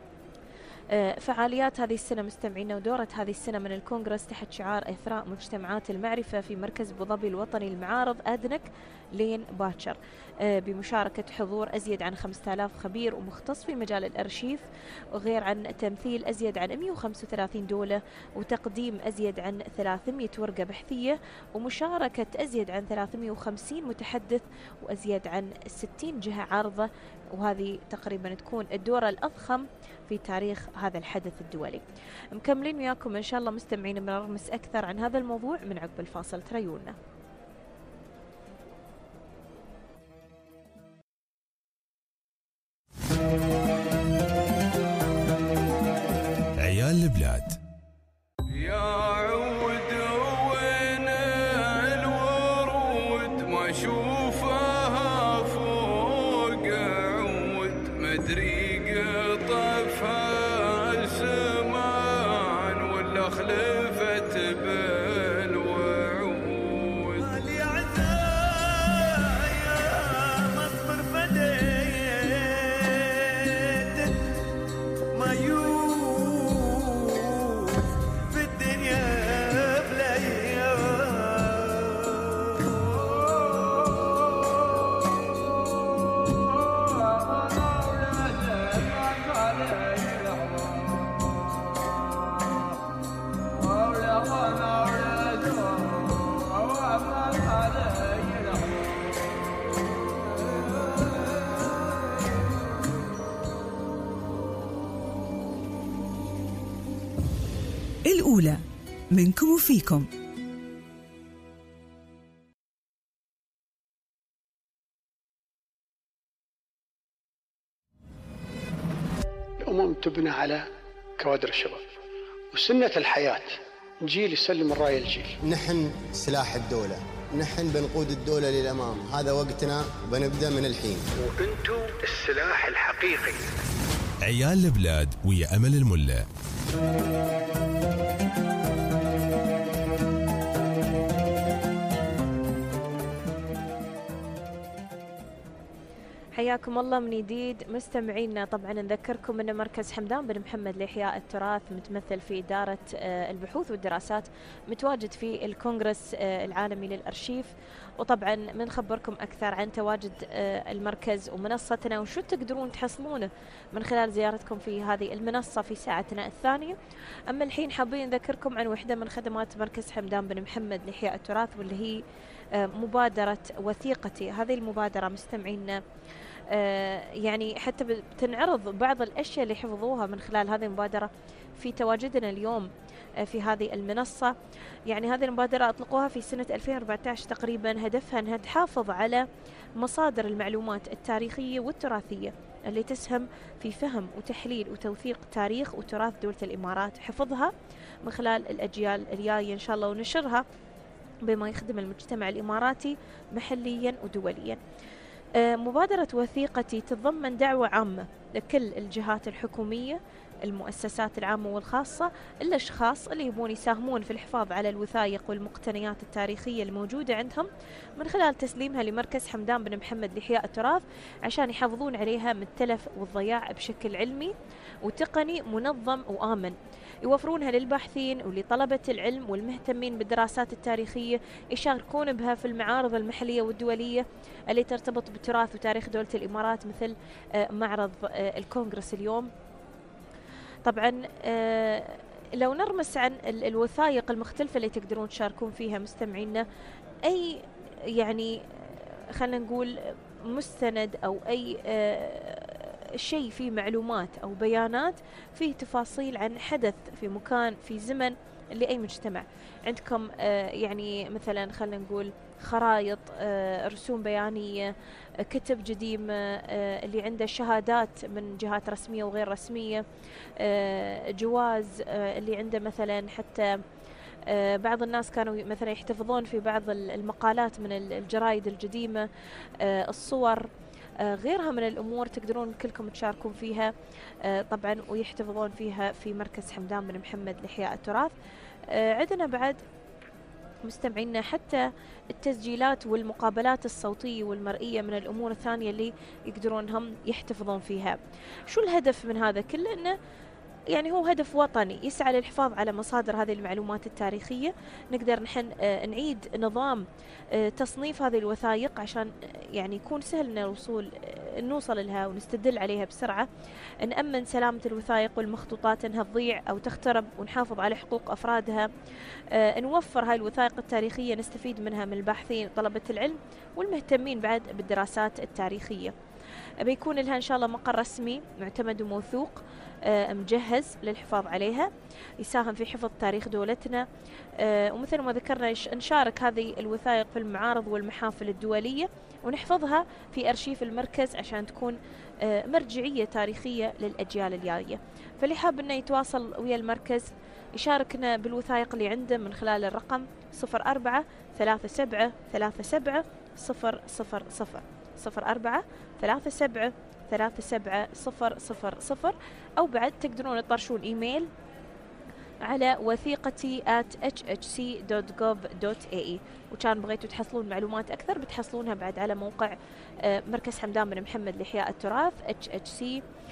فعاليات هذه السنة مستمعينا ودورة هذه السنة من الكونغرس تحت شعار إثراء مجتمعات المعرفة في مركز أبو ظبي الوطني للمعارض أدنك لين باكر، بمشاركة حضور أزيد عن خمسة آلاف خبير ومختص في مجال الأرشيف، وغير عن تمثيل أزيد عن مئة وخمسة وثلاثين دولة، وتقديم أزيد عن ثلاثمئة ورقة بحثية، ومشاركة أزيد عن ثلاثمئة وخمسين متحدث، وأزيد عن ستين جهة عارضة. وهذه تقريبا تكون الدورة الأضخم في تاريخ هذا الحدث الدولي. مكملين وياكم إن شاء الله مستمعين، بنرمس أكثر عن هذا الموضوع من عقب الفاصل، تريونا. عيال البلاد. يا عود وين الورود ما اشوفها فوق عود، مدري قطفها الزمان ولا خلفت بالوعود. مالي عزايا مصبر فديت ما يوم في الدنيا بليا. الأولى منكم وفيكم. الأمم تبنى على كوادر الشباب، وسنة الحياة جيل يسلم الراية الجيل. نحن سلاح الدولة، نحن بنقود الدولة للأمام، هذا وقتنا وبنبدأ من الحين. وأنتم السلاح الحقيقي. عيال البلاد ويا أمل الملا. حياكم الله من جديد مستمعينا. طبعا نذكركم أن مركز حمدان بن محمد لإحياء التراث متمثل في إدارة البحوث والدراسات، متواجد في الكونغرس العالمي للأرشيف. وطبعا بنخبركم أكثر عن تواجد المركز ومنصتنا وشو تقدرون تحصلونه من خلال زيارتكم في هذه المنصة في ساعتنا الثانية. أما الحين حابين نذكركم عن وحدة من خدمات مركز حمدان بن محمد لإحياء التراث، واللي هي مبادرة وثيقتي. هذه المبادرة مستمعينا يعني حتى بتنعرض بعض الأشياء اللي حفظوها من خلال هذه المبادرة في تواجدنا اليوم في هذه المنصة. يعني هذه المبادرة أطلقوها في سنة ألفين وأربعة عشر تقريبا، هدفها أنها تحافظ على مصادر المعلومات التاريخية والتراثية اللي تسهم في فهم وتحليل وتوثيق تاريخ وتراث دولة الإمارات، حفظها من خلال الأجيال الجاية إن شاء الله، ونشرها بما يخدم المجتمع الإماراتي محليا ودوليا. مبادرة وثيقتي تتضمن دعوة عامة لكل الجهات الحكومية، المؤسسات العامة والخاصة، الأشخاص اللي يبون يساهمون في الحفاظ على الوثائق والمقتنيات التاريخية الموجودة عندهم من خلال تسليمها لمركز حمدان بن محمد لإحياء التراث عشان يحافظون عليها من التلف والضياع بشكل علمي وتقني منظم وآمن، يوفرونها للباحثين ولطلبة العلم والمهتمين بالدراسات التاريخية يشاركون بها في المعارض المحلية والدولية اللي ترتبط بالتراث وتاريخ دولة الإمارات، مثل معرض الكونغرس اليوم. طبعا لو نرمس عن الوثائق المختلفة اللي تقدرون تشاركون فيها مستمعينا، أي يعني خلينا نقول مستند أو أي شيء فيه معلومات أو بيانات فيه تفاصيل عن حدث في مكان في زمن لأي مجتمع. عندكم يعني مثلا خلينا نقول خرائط، رسوم بيانية، كتب قديمة، اللي عنده شهادات من جهات رسمية وغير رسمية، جواز، اللي عنده مثلا حتى بعض الناس كانوا مثلا يحتفظون في بعض المقالات من الجرائد القديمة، الصور، غيرها من الأمور تقدرون كلكم تشاركون فيها طبعا ويحتفظون فيها في مركز حمدان بن محمد لإحياء التراث. عندنا بعد مستمعينا حتى التسجيلات والمقابلات الصوتية والمرئية من الأمور الثانية اللي يقدرون هم يحتفظون فيها. شو الهدف من هذا كله؟ إنه يعني هو هدف وطني يسعى للحفاظ على مصادر هذه المعلومات التاريخية. نقدر نحن نعيد نظام تصنيف هذه الوثائق عشان يعني يكون سهل لنا الوصول نوصل لها ونستدل عليها بسرعة، نأمن سلامة الوثائق والمخطوطات انها تضيع أو تخترب، ونحافظ على حقوق أفرادها، نوفر هاي الوثائق التاريخية نستفيد منها من الباحثين وطلبة العلم والمهتمين بعد بالدراسات التاريخية. بيكون لها إن شاء الله مقر رسمي معتمد وموثوق مجهز للحفاظ عليها، يساهم في حفظ تاريخ دولتنا. ومثل ما ذكرنا نشارك هذه الوثائق في المعارض والمحافل الدولية ونحفظها في أرشيف المركز عشان تكون مرجعية تاريخية للأجيال الجاية. فاللي حاب أنه يتواصل ويا المركز يشاركنا بالوثائق اللي عنده من خلال الرقم صفر أربعة ثلاثة سبعة ثلاثة سبعة صفر صفر صفر صفر أربعة ثلاثة سبعة ثلاثة سبعة صفر صفر صفر، أو بعد تقدرون تطرشون إيميل على وثيقتي at h h c dot gov dot a e. وكان بغيتوا تحصلون معلومات أكثر بتحصلونها بعد على موقع مركز حمدان بن محمد لإحياء التراث h h c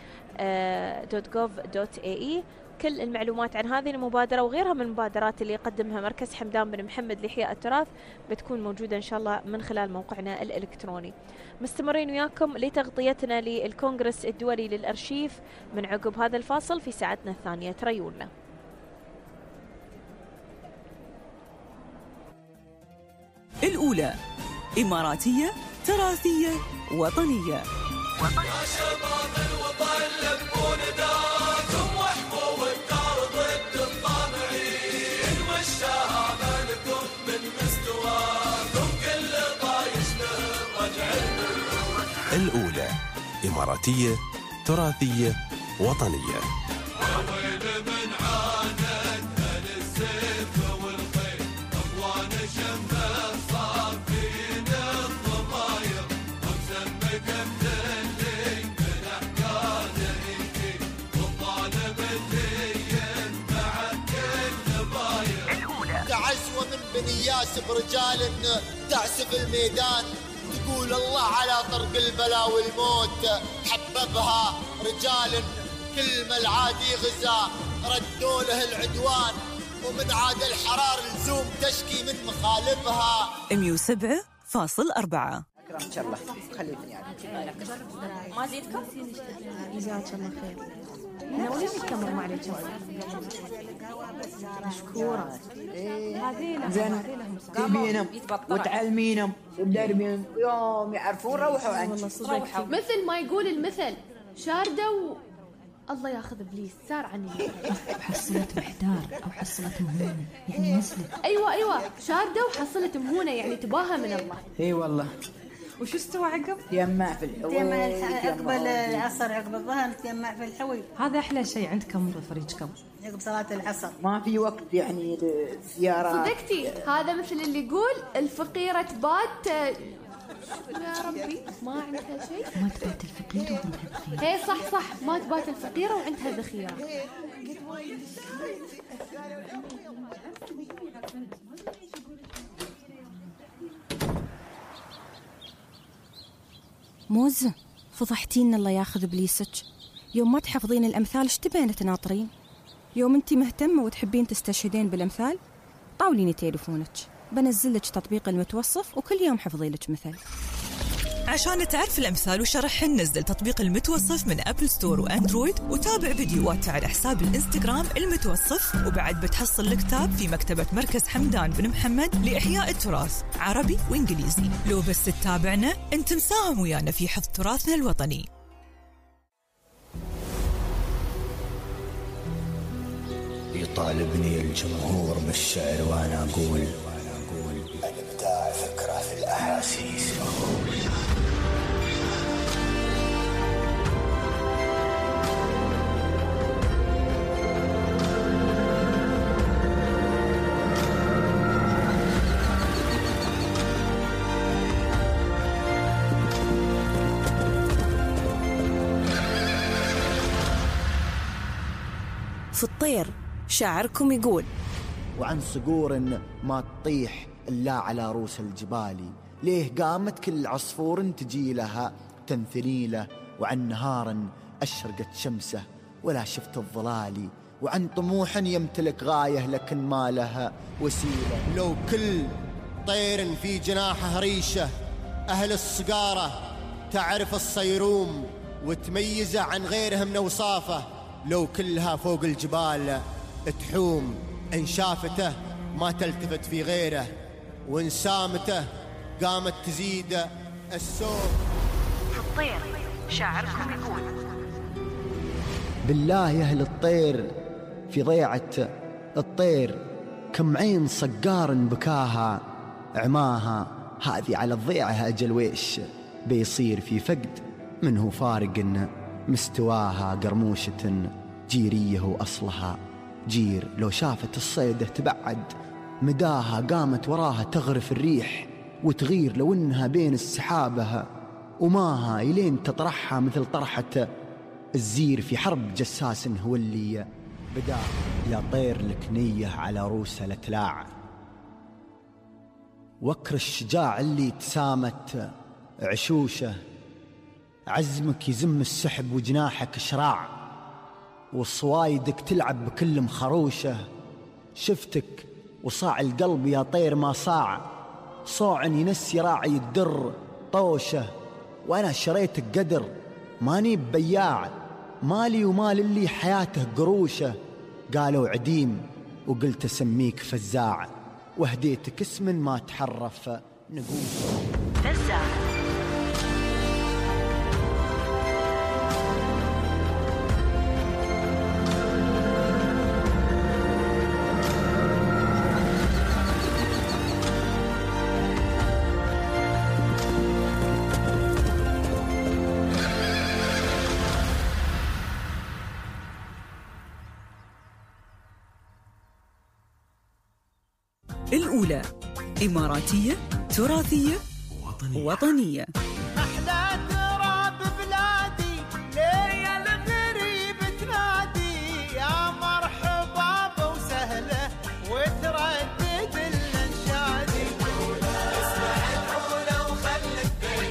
dot gov dot a e. كل المعلومات عن هذه المبادرة وغيرها من المبادرات اللي يقدمها مركز حمدان بن محمد لإحياء التراث بتكون موجودة إن شاء الله من خلال موقعنا الإلكتروني. مستمرين وياكم لتغطيتنا للكونغرس الدولي للأرشيف من عقب هذا الفاصل في ساعتنا الثانية. تريونا الأولى إماراتية تراثية وطنية. يا شباب الوطن لبون داكم واحموا والدار ضد الطامعين، والشهامة لكم من مستواكم كل طايش له رجع. الأولى إماراتية تراثية وطنية. وويل من عانت أهل السيف والخيل، أخوان شمة صار فينا الضماير، ومسمى كمثلي من أحكاده يجي، والطالب اللي ينفع كل باير. تعزوة من بني ياس برجال تعسف الميدان، يقول الله على طرق البلا والموت حببها رجال كل ما العادي غزا ردوا له العدوان ومن عاد الحرار لزوم تشكي من مخالفها. مية وسبعة فاصل أربعة. أكرمك الله خليتني يعني ما زيدكم؟ جزاك الله خير. ناولين التمر معلش. مشكورة. زين تبينهم وتعلمينهم وتدربينهم يوم يعرفون روحوا عنك. مثل ما يقول المثل شاردة الله ياخذ ابليس سار عني. حصلة محتار او حصلة مهونة يعني مسلك. ايوه ايوه شاردة وحصلت مهونة يعني تباها من الله. اي والله. وش استوى عقب؟ تيمع في الحوي. تيمع عقب العصر عقب الظهر تيمع في الحوي. هذا احلى شيء عندكم بفريقكم عقب صلاة العصر. ما في وقت يعني للزيارات. صدقتي هذا مثل اللي يقول الفقيرة تبات يا ربي ما عندها شيء. ما تبات الفقيرة وعندها ذخيرة. ايه صح صح ما تبات الفقيرة وعندها ذخيرة. موز فضحتينا الله ياخذ بليسك. يوم ما تحفظين الأمثال ايش تبين تناطرين؟ يوم انتي مهتمة وتحبين تستشهدين بالأمثال طاوليني تليفونك بنزل لك تطبيق المتوصف وكل يوم حفظي لك مثل. عشان تعرف الأمثال وشرحهن نزل تطبيق المتوصف من أبل ستور وأندرويد وتابع فيديوهات على حساب الإنستغرام المتوصف. وبعد بتحصل الكتاب في مكتبة مركز حمدان بن محمد لإحياء التراث عربي وإنجليزي. لو بس تتابعنا أنت مساهم ويانا في حفظ تراثنا الوطني. يطالبني الجمهور بالشعر وأنا أقول الإبداع فكرة في الأحاسيس. في الطير شاعركم يقول وعن صقور ما تطيح إلا على روس الجبال ليه قامت كل عصفور تجي لها تنثني له. وعن نهار أشرقت شمسه ولا شفت الظلال. وعن طموح يمتلك غاية لكن ما لها وسيلة. لو كل طير في جناحه ريشة أهل الصقارة تعرف الصيروم وتميزه عن غيرها من أوصافه. لو كلها فوق الجبال تحوم إن شافته ما تلتفت في غيره وإن سامته قامت تزيد السوق. في الطير شاعركم يقول بالله يا أهل الطير في ضيعة الطير كم عين صقار بكاها عماها. هذه على الضيعة أجل ويش بيصير في فقد منه فارق مستواها. قرموشة جيريه وأصلها جير لو شافت الصيدة تبعد مداها. قامت وراها تغرف الريح وتغير لو إنها بين السحابها وماها إلين تطرحها مثل طرحة الزير في حرب جساس هو اللي بدا. يا طير لك نية على روسه لتلاع وكر الشجاع اللي تسامت عشوشه. عزمك يزم السحب وجناحك شراع وصوايدك تلعب بكل مخروشه. شفتك وصاع القلب يا طير ما صاع صوع ينسي راعي الدر طوشه. وأنا شريتك قدر ماني ببياع مالي ومال اللي حياته قروشه. قالوا عديم وقلت أسميك فزاع وهديتك اسم ما تحرف نقوشه. فزاع الأولى إماراتية تراثية وطنية, وطنية. أحلى تراب بلادي ليا الغريب تنادي يا مرحبا وسهلة وتردد الأنشادي. اسمع الأولى وخلك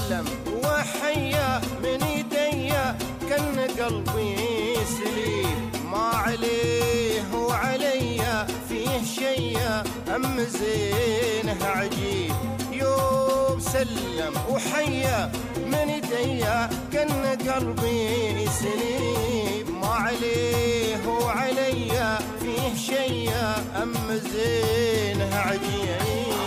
سلم وحيا من يديا كان قلبي سليم ما عليه وعليا فيه شيا أم زينه عجيب يوم سلم وحيا من يديا كان قلبي سليم ما عليه وعليا فيه شيا أم زينه عجيب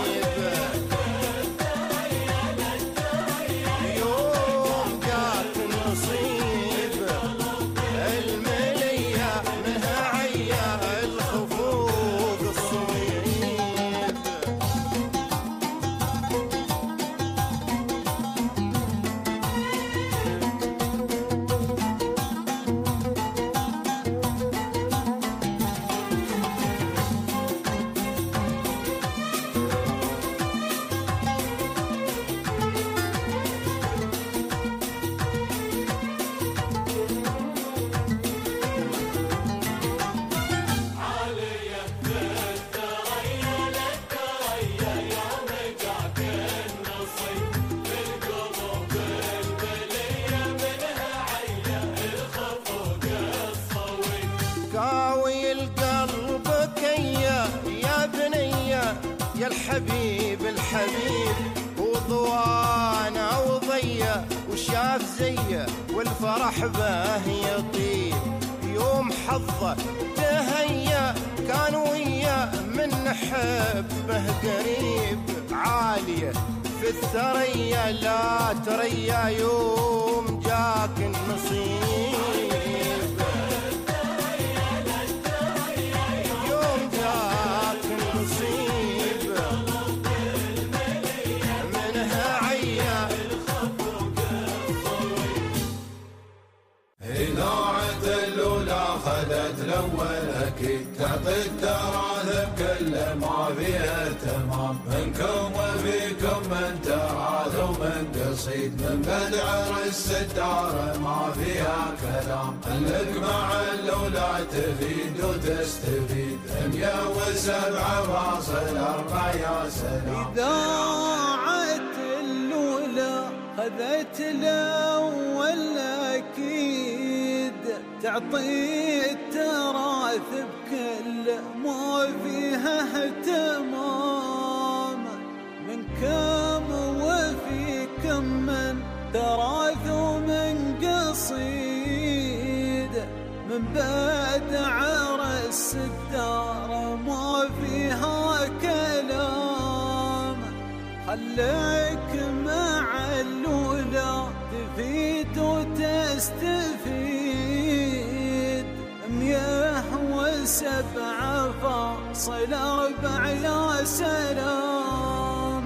يا الحبيب الحبيب وضوانا وضيا وشاف زيه والفرح به يطيب يوم حظه تهيا كان ويا من حبه قريب عالية في الثريا لا تريا يوم جاك النصيب يوم جاك النصيب إذاعة الأولى خذت الأول أكيد تعطي التراث بكل ما فيها تمام منكم وفيكم من تراث ومن قصيد من بدعر الستارة ما فيها كلام خلك مع الأولى تفيد وتستفيد مية وسبعة فاصل أربعة يا سلام. إذاعة الأولى خذت الأول أكيد تعطي التراث بكل ما فيها اهتمام من كم وفي كم من تراث ومن قصيد من بعد عرس الدار ما فيها كلام خليك مع الأولى تفيد وتستفيد مية وسبعة فاصل أربعة يا سلام.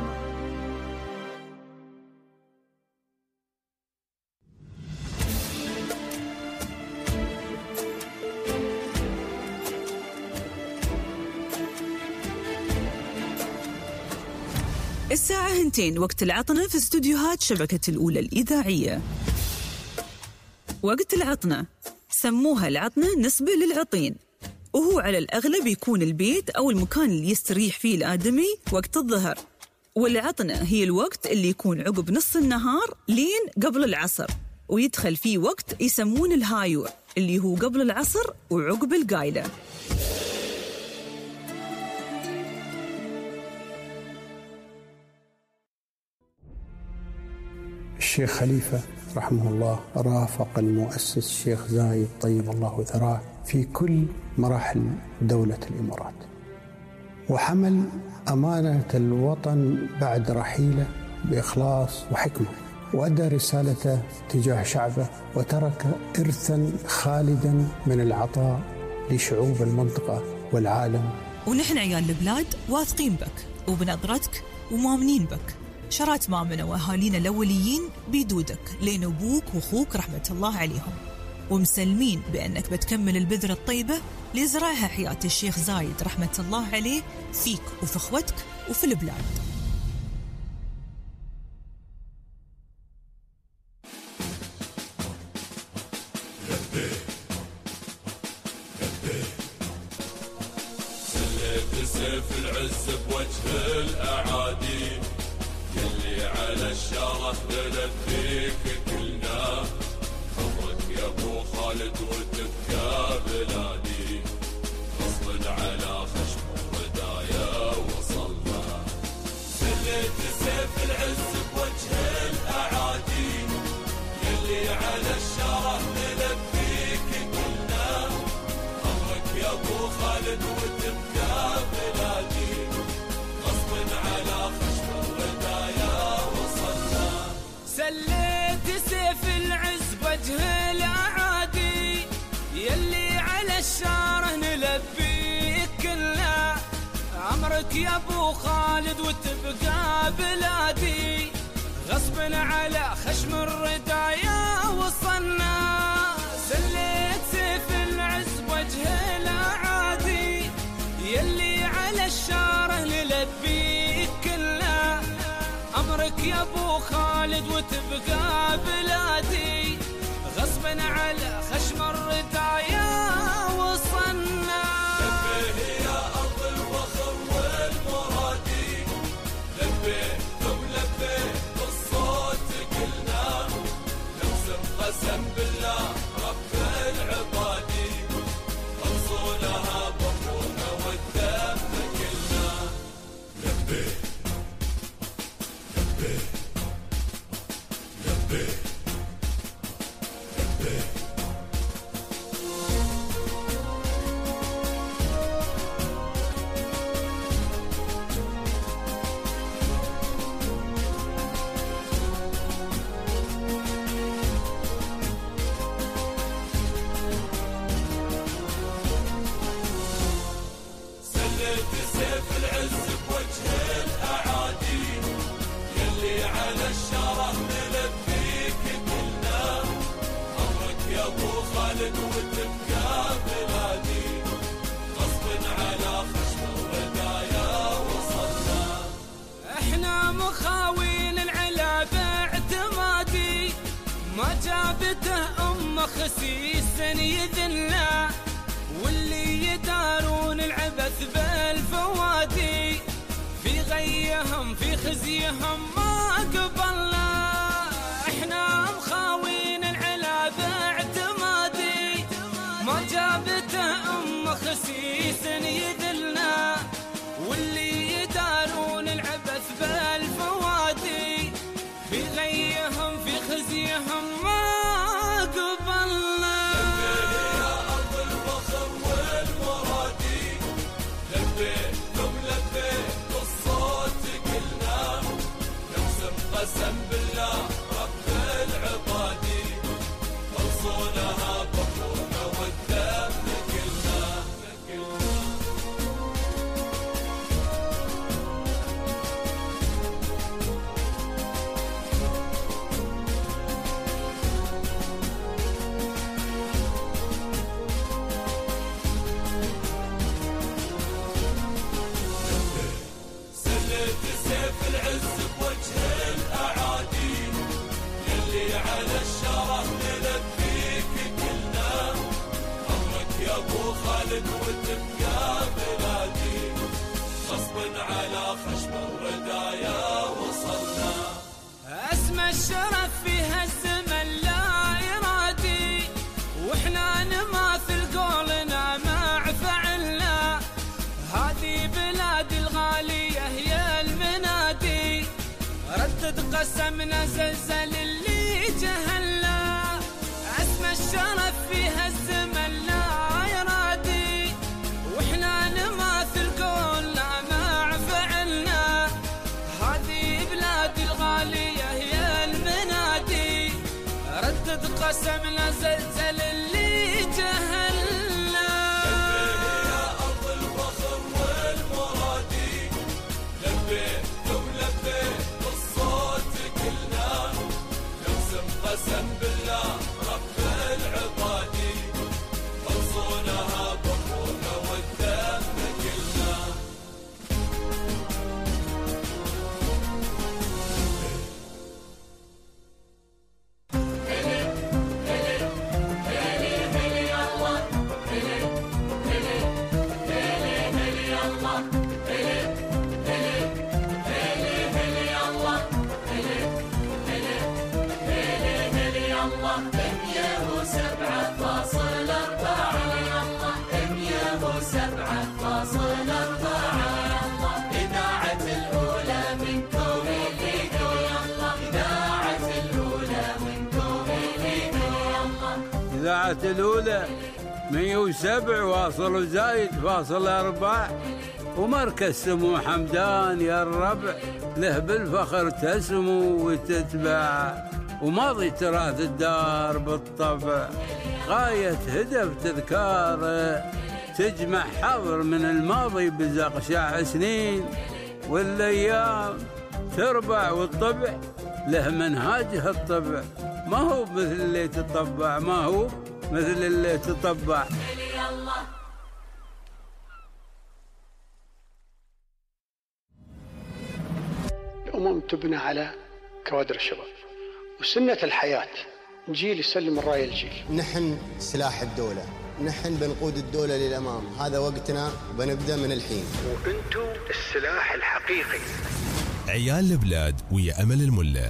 الساعة هنتين وقت العطنة في استوديوهات شبكة الأولى الإذاعية. وقت العطنة سموها العطنة نسبة للعطين، وهو على الأغلب يكون البيت أو المكان اللي يستريح فيه الآدمي وقت الظهر، والعطنة هي الوقت اللي يكون عقب نص النهار لين قبل العصر، ويدخل فيه وقت يسمون الهايور اللي هو قبل العصر وعقب القايلة. الشيخ خليفة رحمه الله رافق المؤسس الشيخ زايد طيب الله ثراه في كل مراحل دولة الإمارات، وحمل أمانة الوطن بعد رحيله بإخلاص وحكمة، وأدى رسالته تجاه شعبه، وترك إرثا خالدا من العطاء لشعوب المنطقة والعالم. ونحن عيال البلاد واثقين بك وبنظرتك ومؤمنين بك. شرات مامنا وأهالينا الأوليين بيدودك لين أبوك وأخوك رحمة الله عليهم، ومسلمين بأنك بتكمل البذرة الطيبة اللي زرعها حياة الشيخ زايد رحمة الله عليه فيك وفي أخوتك وفي البلاد. سليت سيف العز بوجه الأعادي يلي يلي على الشرف نلبيك كلنا، خبرك يا ابو خالد وتبكى بلادي، غصب على خشم الردايا وصلنا، سليت سيف العز بوجه الاعادي، يلي على الشرف نلبيك كلنا، خبرك يا ابو خالد وتبكى بلادي، غصب على خشم الردايا وصلنا، سليت سيف العز بوجه الاعادي، يلي على الشاره نلبيك كلنا، عمرك يا ابو خالد وتبقى بلادي، غصب على خشم الردايا وصلنا، سليت سيف العز بوجه الاعادي، يلي على الشاره نلبيك كلنا، امرك يا ابو خالد وتبقى بلادي، غصب على خشم الردايا وصلنا، لبيه يا ارض الوخر والمرادي، لبيه ثم لبيه بالصوت كلنا، نقسم قسم بالله رب العبادي، اصولها بطولنا والدم كلنا، لبيه لبيه لبيه لبيه. سليت سيف العز بوجه الاعادي، يلي على الشرف نلبيك كلنا، امرك يا ابو خالد وتبقى بلادي، غصب على خشم الردايا وصلنا، احنا مخاوين العلا باعتمادي، ما جابته امه خسيسا يذلنا، واللي يدارون العبث بالفوادي، في غيهم في خزيهم ما قبلنا، احنا مخاوين العلا باعتمادي، ما جابته ام خسيس يذلنا، واللي يدارون العبث بالفوادي، في غيهم في خزيهم ما قبلنا، يا ارض الوخر والمرادي، لبيه ثم لبيه بالصوت كلنا، نقسم قسم بالله رب العبادي، اصولها بطولنا والدم كلنا. سليت سيف العز بوجه الاعادي، يلي على الشرف نلبيك كلنا، امرك يا ابو خالد وتبقى بلادي، غصب على خشم الردايا وصلنا، اسمى الشرف في هالزمن لا يرادي، واحنا نماثل قولنا مع فعلنا، هذه بلاد الغالية هي المنادي، ردد قسمنا زلزل اللي جهلنا، اسمى الشرف في هالزمن لا يرادي، واحنا نماثل قولنا مع فعلنا، هذه بلاد الغالية هي المنادي، ردد قسمنا زلزل اللي جهلنا، يا ارض الوخر والمرادي، لبيه ثم لبيه بالصوت كلنا، إذاعة الأولى مية وسبعة واصل زايد فاصل أربع، ومركز سمو حمدان يا الربع له بالفخر تسمو وتتبع، وماضي تراث الدار بالطبع غاية هدف تذكاره، تجمع حظر من الماضي بزقشع سنين، والأيام تربع والطبع له منهاجه الطبع، ما هو مثل اللي تطبع، ما هو مثل اللي تطبع. الأمم تبنى على كوادر الشباب، وسنة الحياة جيل يسلم الراية الجيل. نحن سلاح الدولة، نحن بنقود الدولة للأمام، هذا وقتنا وبنبدأ من الحين. وأنتم السلاح الحقيقي. عيال البلاد ويا أمل الملا.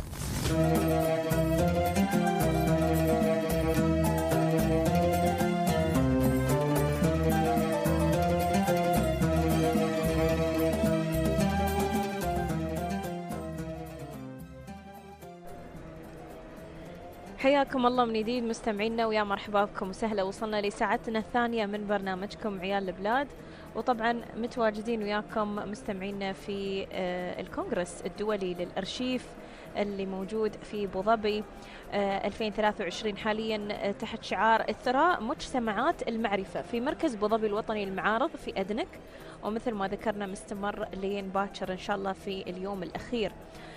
حياكم الله من جديد مستمعينا، ويا مرحبا بكم وسهلا. وصلنا لساعتنا الثانية من برنامجكم عيال البلاد، وطبعا متواجدين وياكم مستمعينا في الكونغرس الدولي للأرشيف اللي موجود في أبو ظبي ألفين وثلاثة وعشرين حاليا تحت شعار إثراء مجتمعات المعرفة في مركز أبو ظبي الوطني للمعارض في أدنك، ومثل ما ذكرنا مستمر لين باكر إن شاء الله في اليوم الأخير.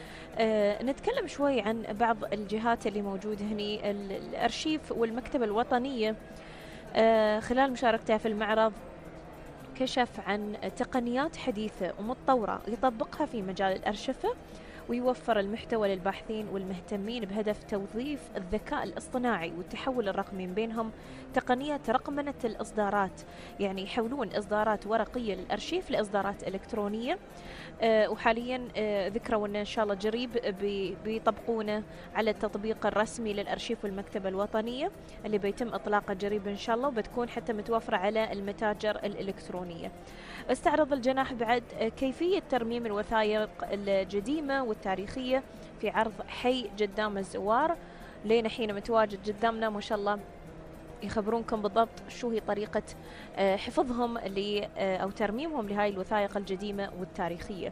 أه نتكلم شوي عن بعض الجهات اللي موجودة هني. الأرشيف والمكتبة الوطنية أه خلال مشاركتها في المعرض كشف عن تقنيات حديثة ومتطورة يطبقها في مجال الأرشفة، ويوفر المحتوى للباحثين والمهتمين بهدف توظيف الذكاء الاصطناعي والتحول الرقمي من بينهم تقنية رقمنة الإصدارات، يعني يحولون إصدارات ورقية للأرشيف لإصدارات إلكترونية. آه وحاليا آه ذكروا أن إن شاء الله جريب بي بيطبقونه على التطبيق الرسمي للأرشيف والمكتبة الوطنية اللي بيتم إطلاقه جريب إن شاء الله، وبتكون حتى متوفرة على المتاجر الإلكترونية. استعرض الجناح بعد كيفية ترميم الوثائق القديمة والتاريخية في عرض حي جدام الزوار. لين حين متواجد قدامنا ما شاء الله يخبرونكم بالضبط شو هي طريقة حفظهم أو ترميمهم لهاي الوثائق القديمة والتاريخية.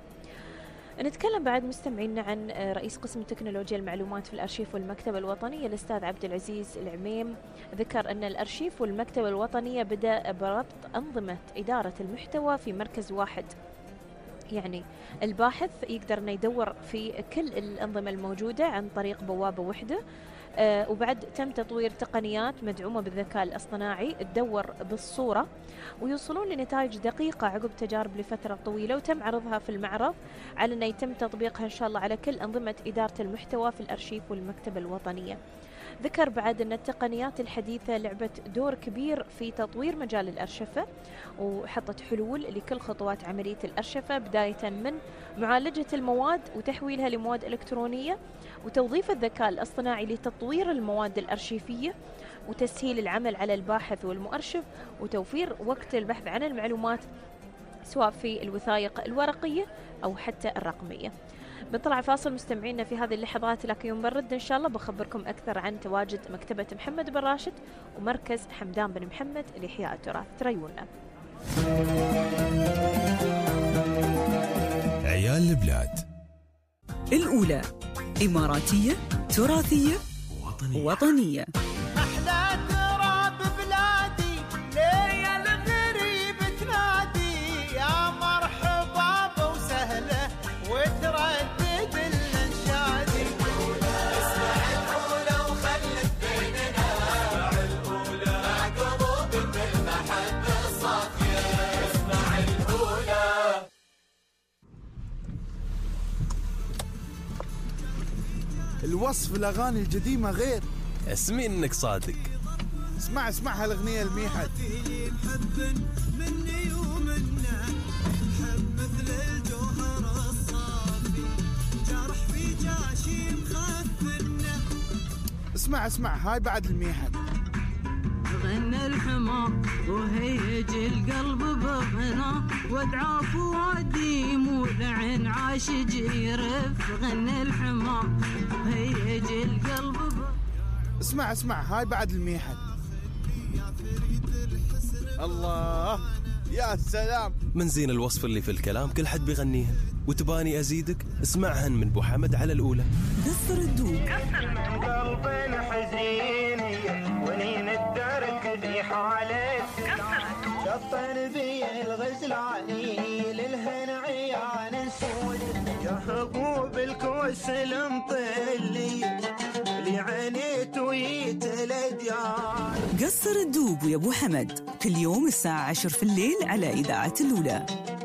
نتكلم بعد مستمعينا عن رئيس قسم تكنولوجيا المعلومات في الأرشيف والمكتبة الوطنية الأستاذ عبد العزيز العميم. ذكر أن الأرشيف والمكتبة الوطنية بدأ بربط أنظمة إدارة المحتوى في مركز واحد، يعني الباحث يقدر أن يدور في كل الأنظمة الموجودة عن طريق بوابة واحدة. آه وبعد تم تطوير تقنيات مدعومة بالذكاء الاصطناعي تدور بالصورة ويوصلون لنتائج دقيقة عقب تجارب لفترة طويلة، وتم عرضها في المعرض على أن يتم تطبيقها إن شاء الله على كل أنظمة إدارة المحتوى في الأرشيف والمكتبة الوطنية. ذكر بعد أن التقنيات الحديثة لعبت دور كبير في تطوير مجال الأرشفة، وحطت حلول لكل خطوات عملية الأرشفة، بداية من معالجة المواد وتحويلها لمواد إلكترونية، وتوظيف الذكاء الاصطناعي لتطوير المواد الأرشيفية، وتسهيل العمل على الباحث والمؤرشف، وتوفير وقت البحث عن المعلومات سواء في الوثائق الورقية أو حتى الرقمية. بنطلع فاصل مستمعينا في هذه اللحظات، لكن يوم برد إن شاء الله بخبركم أكثر عن تواجد مكتبة محمد بن راشد ومركز حمدان بن محمد لإحياء التراث. تريونا عيال البلاد. الأولى إماراتية تراثية وطنية, وطنية. أحلى تراب بلادي ليا الغريب تنادي، يا مرحبا بوسهله وتردد الانشادي. اسمع الأولى وخلت بيننا، اسمع الأولى مع قلوب بالمحبة الصافية. اسمع الأولى. الوصف الأغاني القديمة غير. اسمين انك صادق. اسمع اسمع هالأغنية الميحد. مني ومنا حب مثل الجوهر الصافي، جرح في جاشي مخفنا. اسمع اسمع هاي بعد الميحد. غنى الحمار وهيج القلب بغنى، وادعى فؤادي مولع عاشق يرف. غنى الحمار وهيج القلب بغنى. اسمع اسمع هاي بعد الميحد. الله يا سلام. من زين الوصف اللي في الكلام كل حد بيغنيهن، وتباني أزيدك اسمعهن من بو حمد على الأولى. قصر الدوب قلبنا حزين ونين الدرك ذي حالك شطن بي الغزلاني للهن عيان سود يا حبوب الكوس المطلي اللي عانيت ويتلديان. قصر الدوب ويا ابو حمد كل يوم الساعة عشر في الليل على إذاعة الأولى.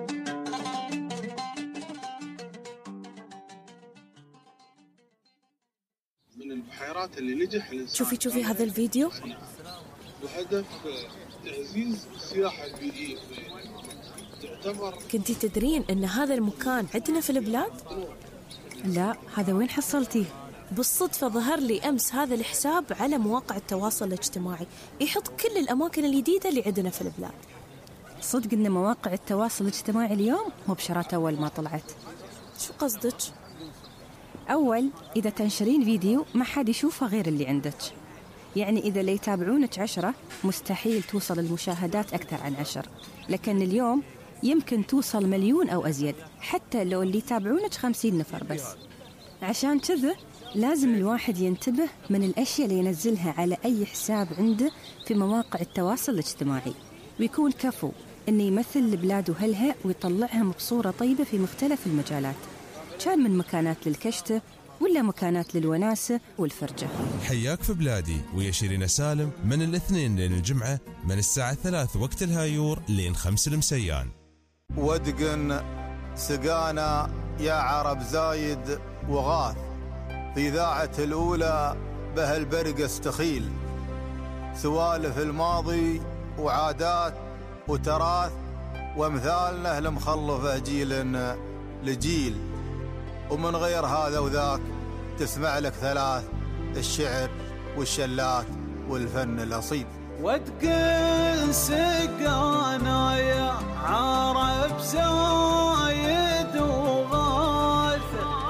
من البحيرات اللي نجح الإنسان. شوفي شوفي هذا الفيديو وهدف تعزيز السياحة البيئية. تعتبر كنتي تدرين ان هذا المكان عندنا في البلاد؟ لا، هذا وين حصلتيه؟ بالصدفة ظهر لي أمس هذا الحساب على مواقع التواصل الاجتماعي، يحط كل الأماكن الجديدة اللي عندنا في البلاد. صدق إن مواقع التواصل الاجتماعي اليوم مو بشرات أول ما طلعت. شو قصدك؟ أول إذا تنشرين فيديو ما حد يشوفه غير اللي عندك، يعني إذا اللي يتابعونك عشرة مستحيل توصل المشاهدات أكثر عن عشر، لكن اليوم يمكن توصل مليون أو أزيد حتى لو اللي يتابعونك خمسين نفر بس. عشان كذا لازم الواحد ينتبه من الأشياء اللي ينزلها على أي حساب عنده في مواقع التواصل الاجتماعي، ويكون كفو إنه يمثل البلاد وأهلها ويطلعهم بصورة طيبة في مختلف المجالات، كان من مكانات للكشتة ولا مكانات للوناسة والفرجة. حياك في بلادي ويا شيرين سالم من الاثنين لين الجمعة من الساعة ثلاث وقت الهايور لين خمس المسيان. ودقن سقانا يا عرب زايد وغاث في إذاعة الأولى بهالبرق استخيل، سوالف الماضي وعادات وتراث وامثالنا المخلفة جيل لجيل، ومن غير هذا وذاك تسمع لك ثلاث: الشعر والشلات والفن الأصيل. وتقل سقانا يا عرب زايد وغاث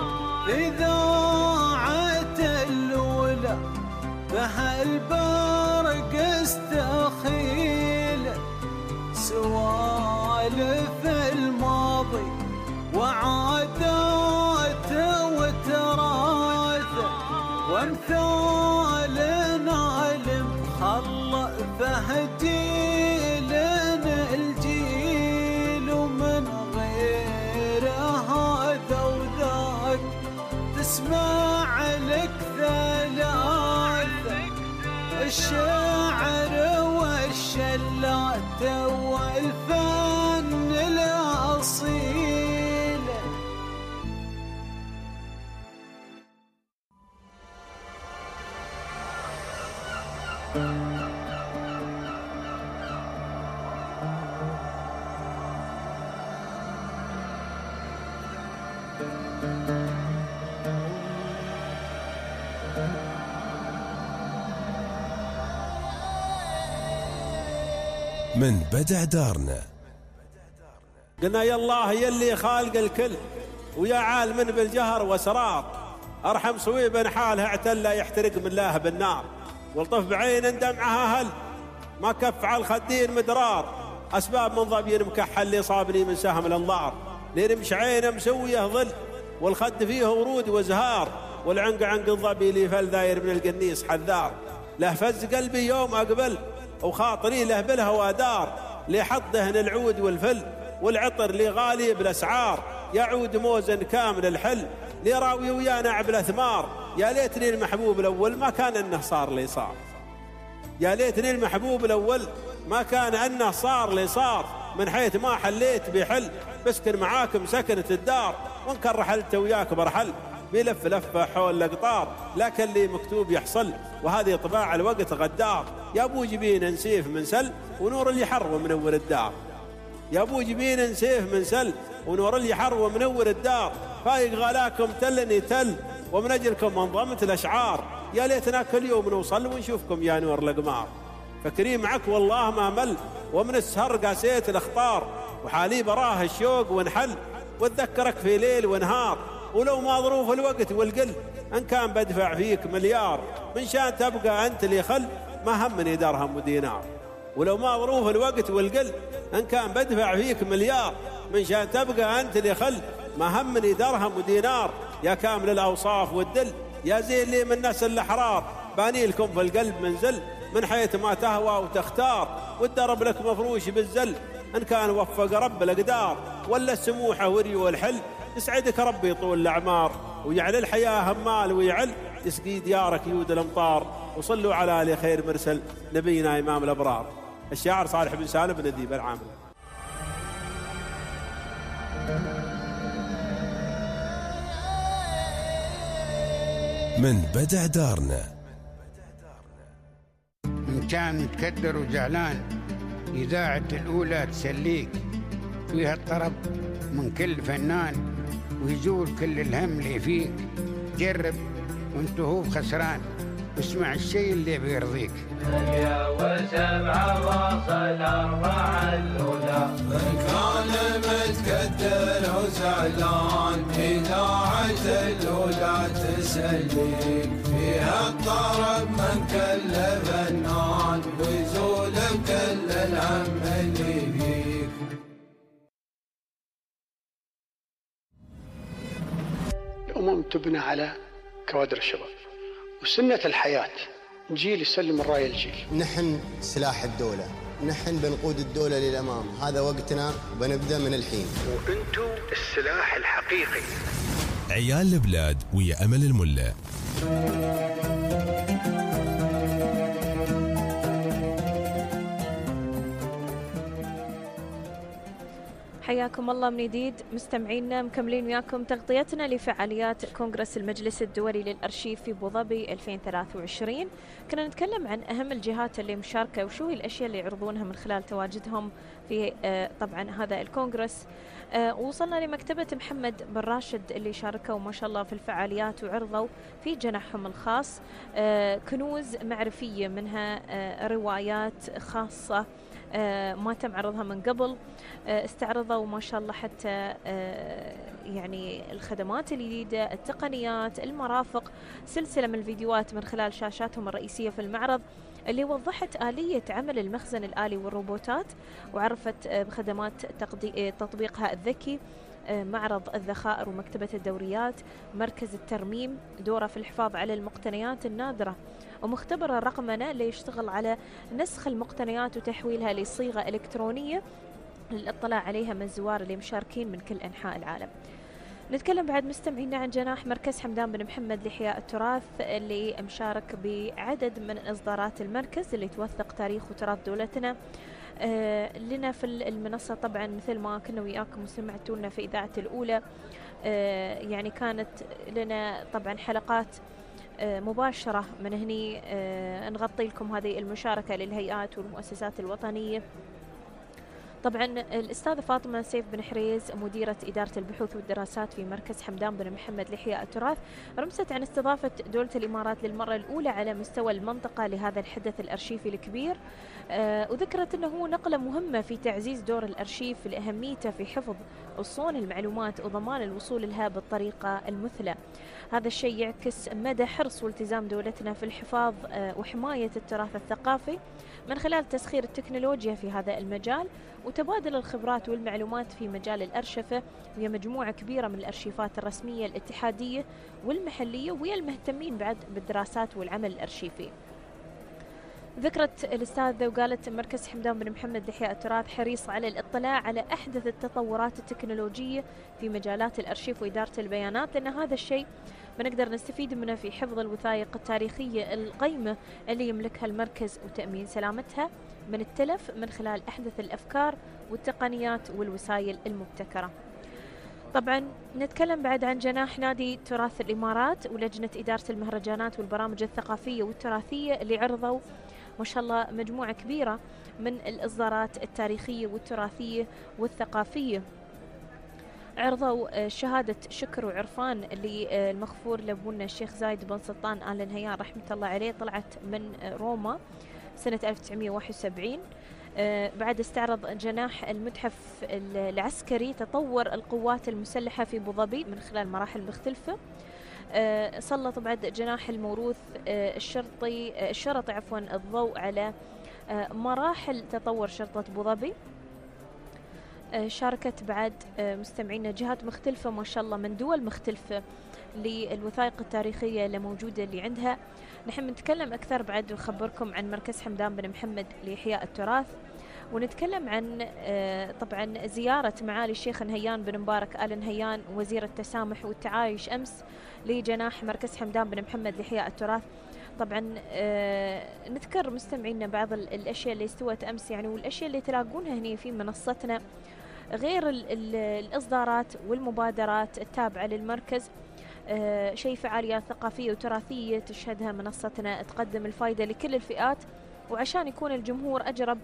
إذاعة الأولى بهالبرق استخيل، سوالف الماضي وعادات وتراث وامثالنا المخلفة جيل الجيل، ومن غير هذا وذاك تسمع لك ثلاث: الشعر والشلات والفن الأصيل. من بدع دارنا قلنا يا الله يلي خالق الكل ويا عالم بالجهر واسرار، ارحم صويبا حالها اعتلى يحترق من الله بالنار، والطف بعين دمعها هل ما كف على الخدين مدرار، اسباب من ظبي مكحل اللي صابني من سهم الانظار، ليرمش عينه مسويه ظل والخد فيه ورود وزهار، والعنق عنق الظبي لي فل داير من القنيص حذار، له فز قلبي يوم اقبل وخاطري له بالهوى دار، لحضهن العود والفل والعطر لي غالي بالاسعار، يعود موزن كامل الحل لراوي ويا نعب الاثمار، يا ليتني المحبوب الاول ما كان انه صار لي صار، يا ليتني المحبوب الاول ما كان انه صار لي صار، من حيث ما حليت بحل بسكن معاكم سكنة الدار، وان كان رحلت وياك برحل بلف لفه حول القطار، لكن اللي مكتوب يحصل وهذه طباع الوقت غدار، يا ابو جبين نسيف من سل ونور اللي حر ومنور الدار، يا ابو جبين نسيف من سل ونور اللي حر ومنور الدار، فايق غلاكم تلني تل ومن اجلكم منظمت الاشعار، يا ليتنا كل يوم نوصل ونشوفكم يا نور القمار، فكري معك والله ما مل ومن السهر قاسيت الاخطار، وحالي براه الشوق ونحل واتذكرك في ليل ونهار، ولو ما ظروف الوقت والقل ان كان بدفع فيك مليار، من شان تبقى انت اللي خل ما همني درهم ودينار، ولو ما ظروف الوقت والقل إن كان بدفع فيك مليار من شان تبقى أنت اللي خل ما همني درهم ودينار يا كامل الأوصاف والدل يا زين لي من ناس الأحرار باني لكم في القلب منزل من حيث ما تهوى وتختار والدرب لك مفروش بالزل إن كان وفق رب الأقدار ولا السموحة وري والحل يسعدك ربي طول الأعمار ويعلى الحياة همال ويعل يسقي ديارك يود الأمطار وصلوا على آل خير مرسل نبينا إمام الأبرار. الشاعر صالح بن سالم بن نديب العامل. من بدع دارنا إن كان متكدر وزعلان إذاعة الأولى تسليك فيها الطرب من كل فنان ويزول كل الهم اللي فيك جرب وانت هو خسران اسمع الشيء اللي بيرضيك. ثمانية وسبعة فاصل أربعة الأولى من كان متكدر وزعلان إذاعة الأولى تسليك فيها الطرب من كل فنان ويزول كل الهم اللي فيك. الأمم تبنى على كوادر الشباب وسنة الحياة جيل يسلم الراية الجيل. نحن سلاح الدولة، نحن بنقود الدولة للأمام، هذا وقتنا وبنبدأ من الحين. وأنتم السلاح الحقيقي. عيال البلاد ويا أمل الملا. حياكم الله من جديد مستمعينا، مكملين وياكم تغطيتنا لفعاليات كونغرس المجلس الدولي للأرشيف في أبو ظبي ألفين وثلاثة وعشرين. كنا نتكلم عن أهم الجهات اللي مشاركة وشو هي الأشياء اللي يعرضونها من خلال تواجدهم في آه طبعا هذا الكونغرس. آه وصلنا لمكتبة محمد بن راشد اللي شاركوا ما شاء الله في الفعاليات وعرضوا في جناحهم الخاص آه كنوز معرفية، منها آه روايات خاصة آه ما تم عرضها من قبل. آه استعرضوا ما شاء الله حتى آه يعني الخدمات الجديدة، التقنيات، المرافق، سلسلة من الفيديوهات من خلال شاشاتهم الرئيسية في المعرض اللي وضحت آلية عمل المخزن الآلي والروبوتات، وعرفت آه بخدمات تطبيقها الذكي، آه معرض الذخائر ومكتبة الدوريات، مركز الترميم دوره في الحفاظ على المقتنيات النادرة، ومختبر الرقمنة اللي يشتغل على نسخ المقتنيات وتحويلها لصيغة إلكترونية للاطلاع عليها من الزوار اللي مشاركين من كل أنحاء العالم. نتكلم بعد مستمعينا عن جناح مركز حمدان بن محمد لإحياء التراث اللي مشارك بعدد من إصدارات المركز اللي توثق تاريخ وتراث دولتنا. آه لنا في المنصة طبعا مثل ما كنا وياكم وسمعتونا في إذاعة الأولى، آه يعني كانت لنا طبعا حلقات آه مباشرة من هني آه نغطي لكم هذه المشاركة للهيئات والمؤسسات الوطنية. طبعا الأستاذة فاطمة سيف بن حريز مديرة إدارة البحوث والدراسات في مركز حمدان بن محمد لإحياء التراث رمست عن استضافة دولة الإمارات للمرة الأولى على مستوى المنطقة لهذا الحدث الأرشيفي الكبير، آه وذكرت أنه نقلة مهمة في تعزيز دور الأرشيف لأهميته في حفظ وصون المعلومات وضمان الوصول لها بالطريقة المثلى. هذا الشيء يعكس مدى حرص والتزام دولتنا في الحفاظ آه وحماية التراث الثقافي من خلال تسخير التكنولوجيا في هذا المجال وتبادل الخبرات والمعلومات في مجال الأرشفة، وهي مجموعة كبيرة من الأرشيفات الرسمية الاتحادية والمحلية ويا المهتمين بعد بالدراسات والعمل الأرشيفي. ذكرت الأستاذة وقالت مركز حمدان بن محمد لإحياء التراث حريص على الاطلاع على أحدث التطورات التكنولوجية في مجالات الأرشيف وإدارة البيانات، لأن هذا الشيء بنقدر نستفيد منه في حفظ الوثائق التاريخية القيمة اللي يملكها المركز وتأمين سلامتها من التلف من خلال أحدث الأفكار والتقنيات والوسائل المبتكرة. طبعا نتكلم بعد عن جناح نادي تراث الإمارات ولجنة إدارة المهرجانات والبرامج الثقافية والتراثية اللي عرضوا ما شاء الله مجموعة كبيرة من الإصدارات التاريخية والتراثية والثقافية. عرضوا شهادة شكر وعرفان اللي المغفور لابونا الشيخ زايد بن سلطان آل نهيان رحمة الله عليه، طلعت من روما سنة ألف وتسعمئة وواحد وسبعين. آه بعد استعرض جناح المتحف العسكري تطور القوات المسلحة في أبو ظبي من خلال مراحل مختلفة. آه سلط بعد جناح الموروث آه الشرطي آه الشرطي عفوا الضوء على مراحل تطور شرطة أبو ظبي. شاركت بعد مستمعينا جهات مختلفة ما شاء الله من دول مختلفة للوثائق التاريخية اللي موجودة اللي عندها. نحن نتكلم أكثر بعد ونخبركم عن مركز حمدان بن محمد لإحياء التراث، ونتكلم عن طبعا زيارة معالي الشيخ نهيان بن مبارك آل نهيان وزير التسامح والتعايش أمس لجناح مركز حمدان بن محمد لإحياء التراث. طبعا آه نذكر مستمعينا بعض الأشياء اللي استوت أمس يعني، والأشياء اللي تلاقونها هنا في منصتنا، غير ال ال الإصدارات والمبادرات التابعة للمركز. آه شيء فعاليات ثقافية وتراثية تشهدها منصتنا تقدم الفائدة لكل الفئات، وعشان يكون الجمهور أجرب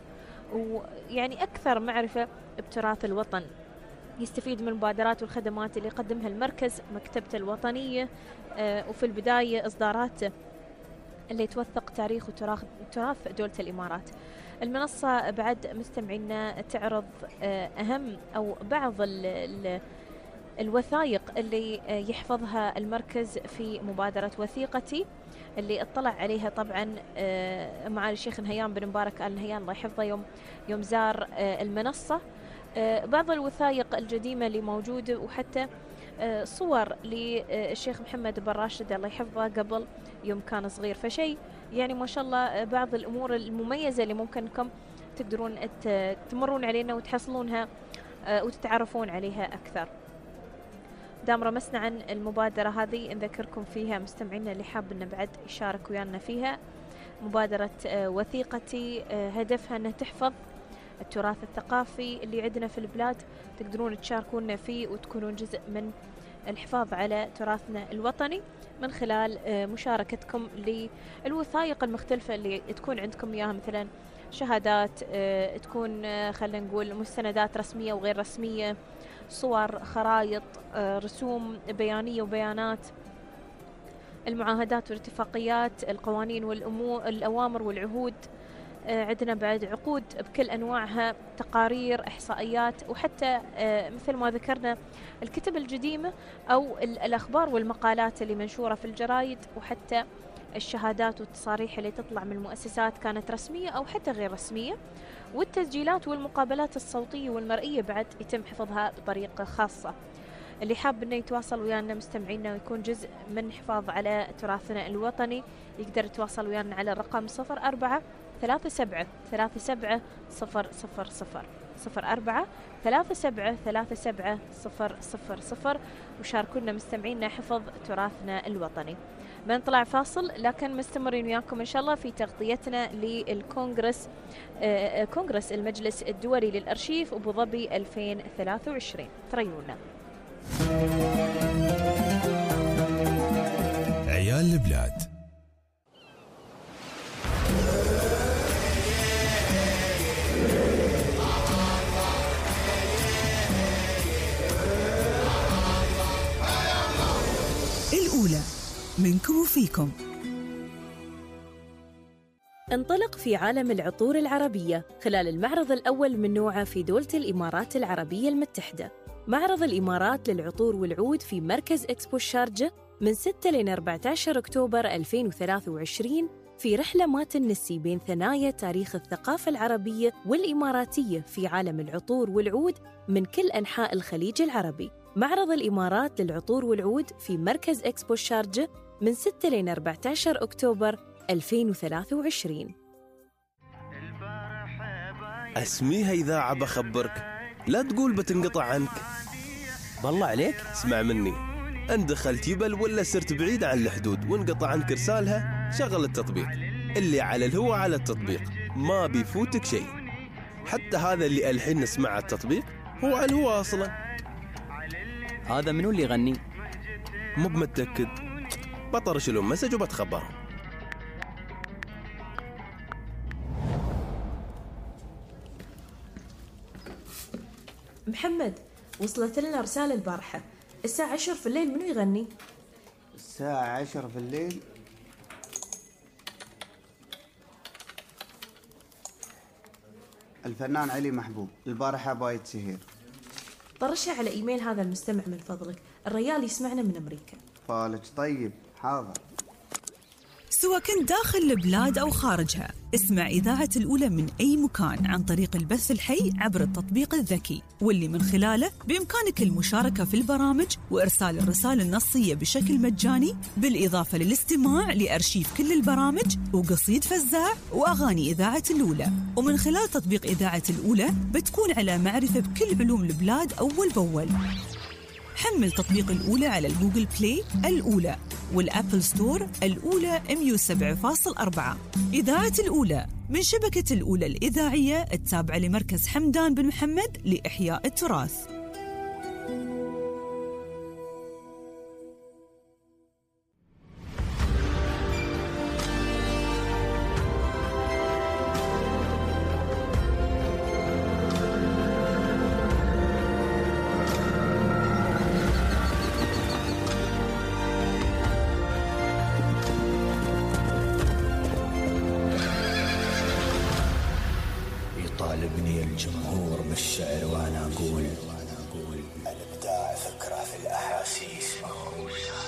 ويعني أكثر معرفة بتراث الوطن، يستفيد من المبادرات والخدمات اللي يقدمها المركز مكتبته الوطنية. آه وفي البداية إصداراته اللي توثق تاريخ وتراث دولة الإمارات. المنصة بعد مستمعينا تعرض أهم أو بعض ال ال الوثائق اللي يحفظها المركز في مبادرة وثيقتي اللي اطلع عليها طبعا معالي الشيخ نهيان بن مبارك آل نهيان الله يحفظه يوم يوم زار المنصة. بعض الوثائق القديمة اللي موجودة، وحتى صور للشيخ محمد بن راشد الله يحفظه قبل يوم كان صغير. فشيء يعني ما شاء الله بعض الأمور المميزة اللي ممكنكم تقدرون تمرون علينا وتحصلونها وتتعرفون عليها أكثر. دام رمسنا عن المبادرة هذه نذكركم فيها مستمعينا اللي حاب إنه بعد يشارك ويانا فيها. مبادرة وثيقتي هدفها أنها تحفظ التراث الثقافي اللي عندنا في البلاد، تقدرون تشاركونا فيه وتكونون جزء من الحفاظ على تراثنا الوطني من خلال مشاركتكم للوثائق المختلفة اللي تكون عندكم إياها، مثلا شهادات، تكون خلينا نقول مستندات رسمية وغير رسمية، صور، خرائط، رسوم بيانية وبيانات، المعاهدات والاتفاقيات، القوانين والأمور الأوامر والعهود. عندنا بعد عقود بكل أنواعها، تقارير، إحصائيات، وحتى مثل ما ذكرنا الكتب القديمة أو الأخبار والمقالات اللي منشورة في الجرايد، وحتى الشهادات والتصاريح اللي تطلع من المؤسسات كانت رسمية أو حتى غير رسمية، والتسجيلات والمقابلات الصوتية والمرئية بعد يتم حفظها بطريقة خاصة. اللي حاب انه يتواصل ويانا مستمعينا ويكون جزء من حفاظ على تراثنا الوطني يقدر يتواصل ويانا على الرقم صفر أربعة ثلاثة سبعة ثلاثة سبعة صفر صفر صفر صفر أربعة ثلاثة سبعة ثلاثة سبعة صفر صفر صفر، وشاركونا مستمعينا حفظ تراثنا الوطني. بنطلع فاصل لكن مستمرين وياكم إن شاء الله في تغطيتنا للكونغرس آه كونغرس المجلس الدولي للأرشيف أبو ظبي ألفين وثلاثة وعشرين. تريونا عيال البلاد. الأولى منكم وفيكم. انطلق في عالم العطور العربية خلال المعرض الأول من نوعه في دولة الإمارات العربية المتحدة. معرض الإمارات للعطور والعود في مركز إكسبو الشارجة من ستة إلى أربعة عشر أكتوبر ألفين وثلاثة وعشرين، في رحلة ما تنسي بين ثنايا تاريخ الثقافة العربية والإماراتية في عالم العطور والعود من كل أنحاء الخليج العربي. معرض الإمارات للعطور والعود في مركز إكسبو الشارجة من ستة إلى أربعة عشر أكتوبر ألفين وثلاثة وعشرين. اسميها إذاعة بخبرك، لا تقول بتنقطع عنك. بالله عليك اسمع مني، ان دخلت يبل ولا صرت بعيد عن الحدود وانقطع عنك رسالها، شغل التطبيق. اللي على الهوا على التطبيق، ما بيفوتك شيء. حتى هذا اللي الحين نسمع التطبيق هو على الهوا اصلا. هذا منو اللي يغني؟ مو بمتأكد، بطرش لهم مسج وبتخبرهم. محمد، وصلت لنا رسالة البارحة الساعة عشر في الليل، منو يغني؟ الساعة عشر في الليل؟ الفنان علي محبوب. البارحة بايت سهير. طرشها على إيميل هذا المستمع من فضلك، الريال يسمعنا من أمريكا. فالك طيب، حاضر. سواء كنت داخل البلاد أو خارجها، اسمع إذاعة الأولى من أي مكان عن طريق البث الحي عبر التطبيق الذكي، واللي من خلاله بإمكانك المشاركة في البرامج وإرسال الرسائل النصية بشكل مجاني، بالإضافة للاستماع لأرشيف كل البرامج وقصيد فزاع وأغاني إذاعة الأولى. ومن خلال تطبيق إذاعة الأولى بتكون على معرفة بكل علوم البلاد أول بأول. حمل تطبيق الأولى على الجوجل بلاي الأولى والأبل ستور الأولى إم يو سبعة فاصل أربعة. إذاعة الأولى من شبكة الأولى الإذاعية التابعة لمركز حمدان بن محمد لإحياء التراث. يطالبني الجمهور بالشعر وانا اقول الابداع فكره في الاحاسيس مغروسه.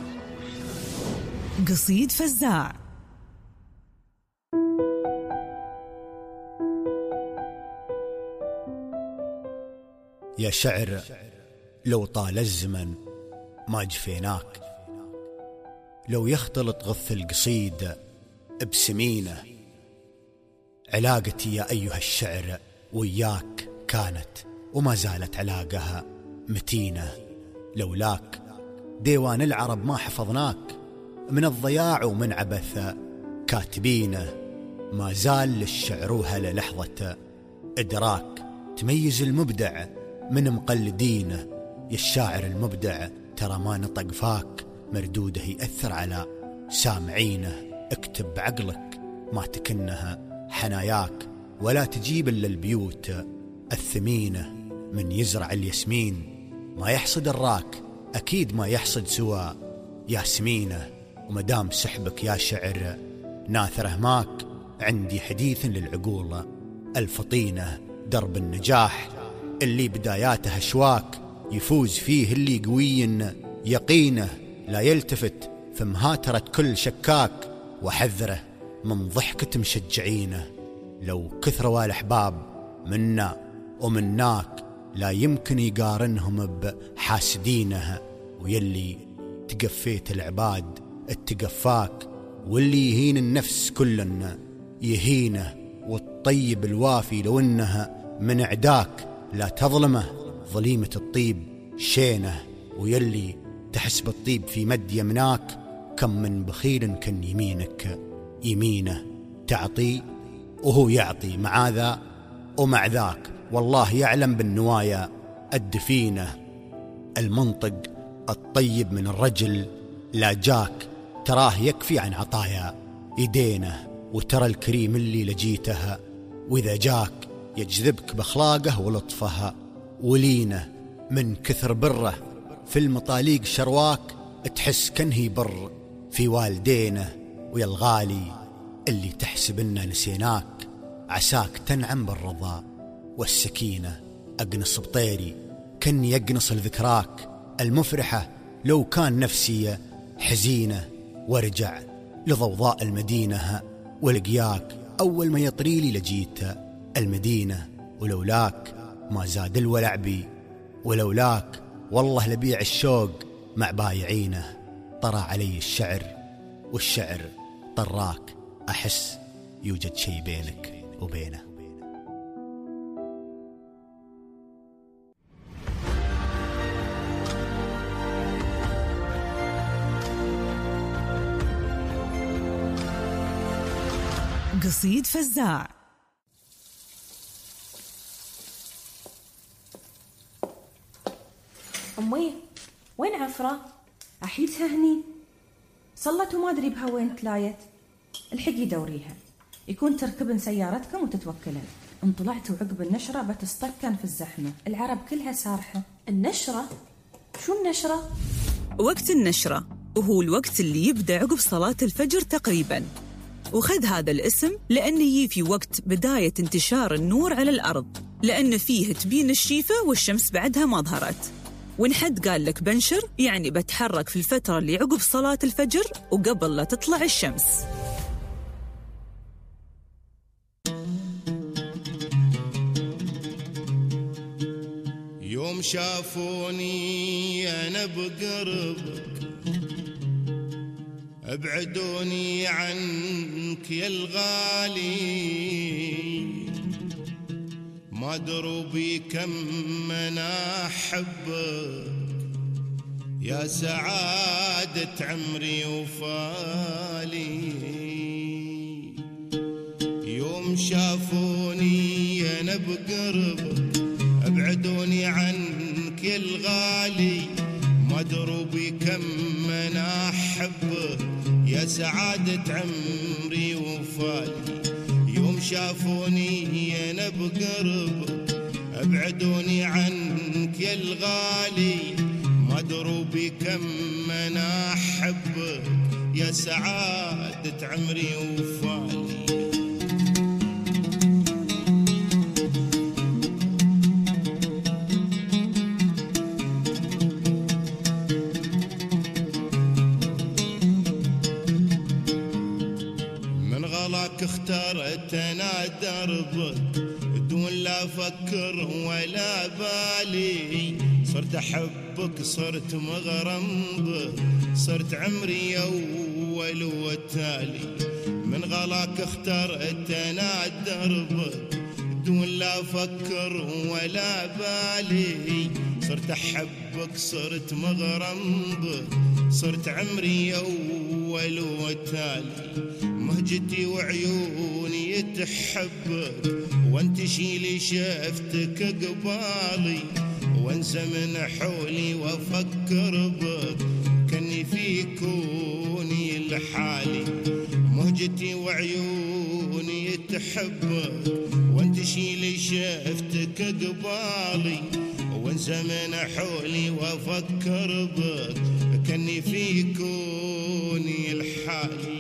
قصيد فزاع. يا شعر لو طال الزمن ما جفيناك، لو يختلط غث القصيد بسمينه، علاقتي يا أيها الشعر وياك كانت وما زالت علاقها متينة. لولاك ديوان العرب ما حفظناك، من الضياع ومن عبث كاتبينه. ما زال للشعر وهلا لحظة إدراك، تميز المبدع من مقلدينه. يا الشاعر المبدع ترى ما نطق فاك، مردوده يأثر على سامعينه. اكتب بعقلك ما تكنها حناياك، ولا تجيب إلا البيوت الثمينة. من يزرع الياسمين ما يحصد الراك، أكيد ما يحصد سوى ياسمينه. ومدام سحبك يا شعر ناثره ماك، عندي حديث للعقول الفطينة. درب النجاح اللي بداياته أشواك، يفوز فيه اللي قوي يقينه. لا يلتفت في مهاترة كل شكاك، وحذره من ضحكة مشجعينه. لو كثروا الأحباب منا ومناك، لا يمكن يقارنهم بحاسدينه. ويلي تقفيت العباد اتقفاك، واللي يهين النفس كلنا يهينه. والطيب الوافي لو انها من عداك، لا تظلمه ظليمة الطيب شينه. ويلي تحس بالطيب في مد يمناك، كم من بخيل كان يمينك يمينه. تعطي وهو يعطي مع ذا ومع ذاك، والله يعلم بالنوايا الدفينة. المنطق الطيب من الرجل لا جاك، تراه يكفي عن عطايا يدينه. وترى الكريم اللي لجيتها، وإذا جاك يجذبك بأخلاقه ولطفها ولينه. من كثر بره في المطاليق شرواك، تحس كنه بر في والدينه. ويا الغالي اللي تحسب إننا نسيناك، عساك تنعم بالرضا والسكينة. أقنص بطيري كن يقنص الذكراك المفرحة، لو كان نفسي حزينة. وارجع لضوضاء المدينة ولقياك، أول ما يطريلي لجيت المدينة. ولولاك ما زاد الولع بي، ولولاك والله لبيع الشوق مع بايعينه. طرى علي الشعر والشعر طراك، أحس يوجد شيء بينك وبينه. قصيد فزاع. أمي وين عفرة؟ أحيتها هني صلت وما أدري بها وين تلايت. الحقي دوريها، يكون تركبن سيارتكم وتتوكلن. ان طلعتوا عقب النشرة بتستكن في الزحمة، العرب كلها سارحة. النشرة؟ شو النشرة؟ وقت النشرة وهو الوقت اللي يبدأ عقب صلاة الفجر تقريباً، وخذ هذا الاسم لأنه يجي في وقت بداية انتشار النور على الأرض، لأن فيه تبين الشيفة والشمس بعدها ما ظهرت. ونحد قال لك بنشر يعني بتحرك في الفترة اللي عقب صلاة الفجر وقبل لا تطلع الشمس. يوم شافوني أنا بقربك ابعدوني عنك يا الغالي، ما دروبي كم أنا أحبك يا سعادة عمري وفالي. يوم شافوني أنا بقربك ابعدوني عنك يا الغالي، ما دروبي كم أنا أحبك يا سعادة عمري وفالي. يوم شافوني أنا بقربك ابعدوني عنك يا الغالي، ما دروبي كم أنا أحبك يا سعادة عمري وفالي. اخترت انا دربك دون لا افكر ولا بالي، صرت احبك صرت مغرم بك، صرت عمري اول وتالي. من غلاك اخترت انا دربك دون لا افكر ولا بالي، صرت احبك صرت مغرم بك، صرت عمري اول وتالي. مهجتي وعيوني تحبك وانت شيلي شفتك قبالي، وانسى من حولي وافكر بك كني في كوني لحالي. مهجتي وعيوني تحبك وانت شيلي شفتك قبالي، وانسى من حولي وافكر بك كني في كوني لحالي.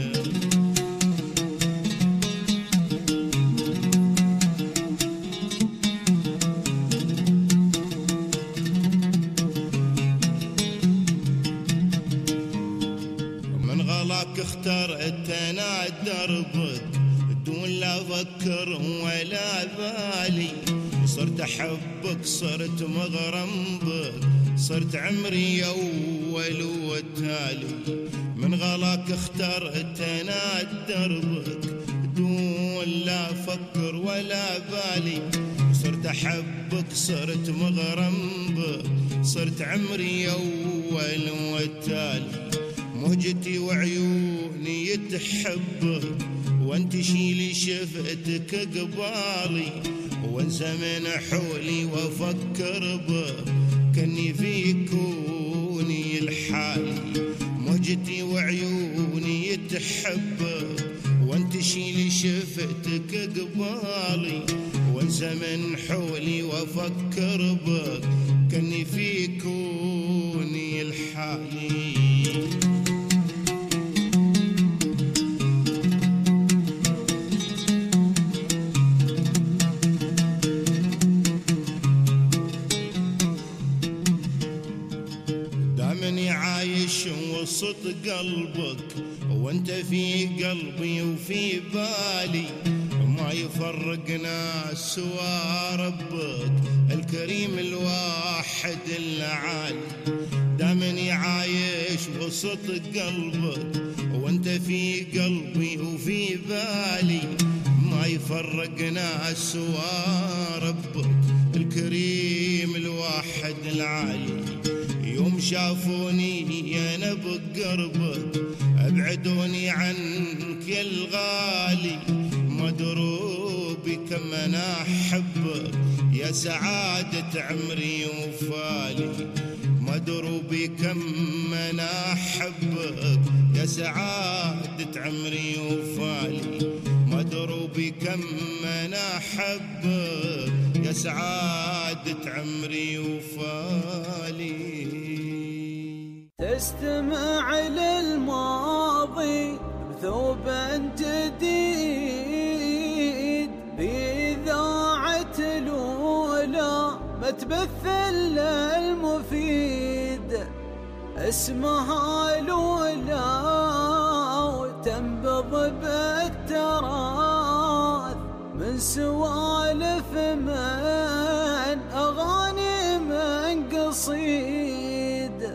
اخترت انا دربك دون لا افكر ولا بالي، صرت احبك صرت مغرم بك، صرت عمري اول وتالي. من غلاك اخترت انا دربك دون لا افكر ولا بالي، صرت احبك صرت مغرم بك، صرت عمري اول وتالي. مهجتي وعيوني تحبك وانت شيلي شفتك قبالي، وانسى من حولي وافكر بك كني في كوني لحالي. مهجتي وعيوني تحبك وانت شيلي شفتك قبالي، وانسى من حولي وافكر بك كني في كوني لحالي. وسط قلبك وانت في قلبي وفي بالي، ما يفرقنا سوى ربك الكريم الواحد العالي. دامني عايش وسط قلبك وانت في قلبي وفي بالي، ما يفرقنا سوى ربك الكريم الواحد العالي. يوم شافوني انا بقربك ابعدوني عنك يا الغالي، ما دروبي كم انا احبك يا سعادة عمري وفالي. ما دروبي كم انا احبك يا سعادة عمري وفالي. ما دروبي كم انا احبك يا سعادة عمري وفالي. تستمع للماضي بثوب جديد بإذاعة الأولى ما تبث إلا المفيد اسمها الأولى وتنبض بالتراث من سوالف من أغاني من قصيد.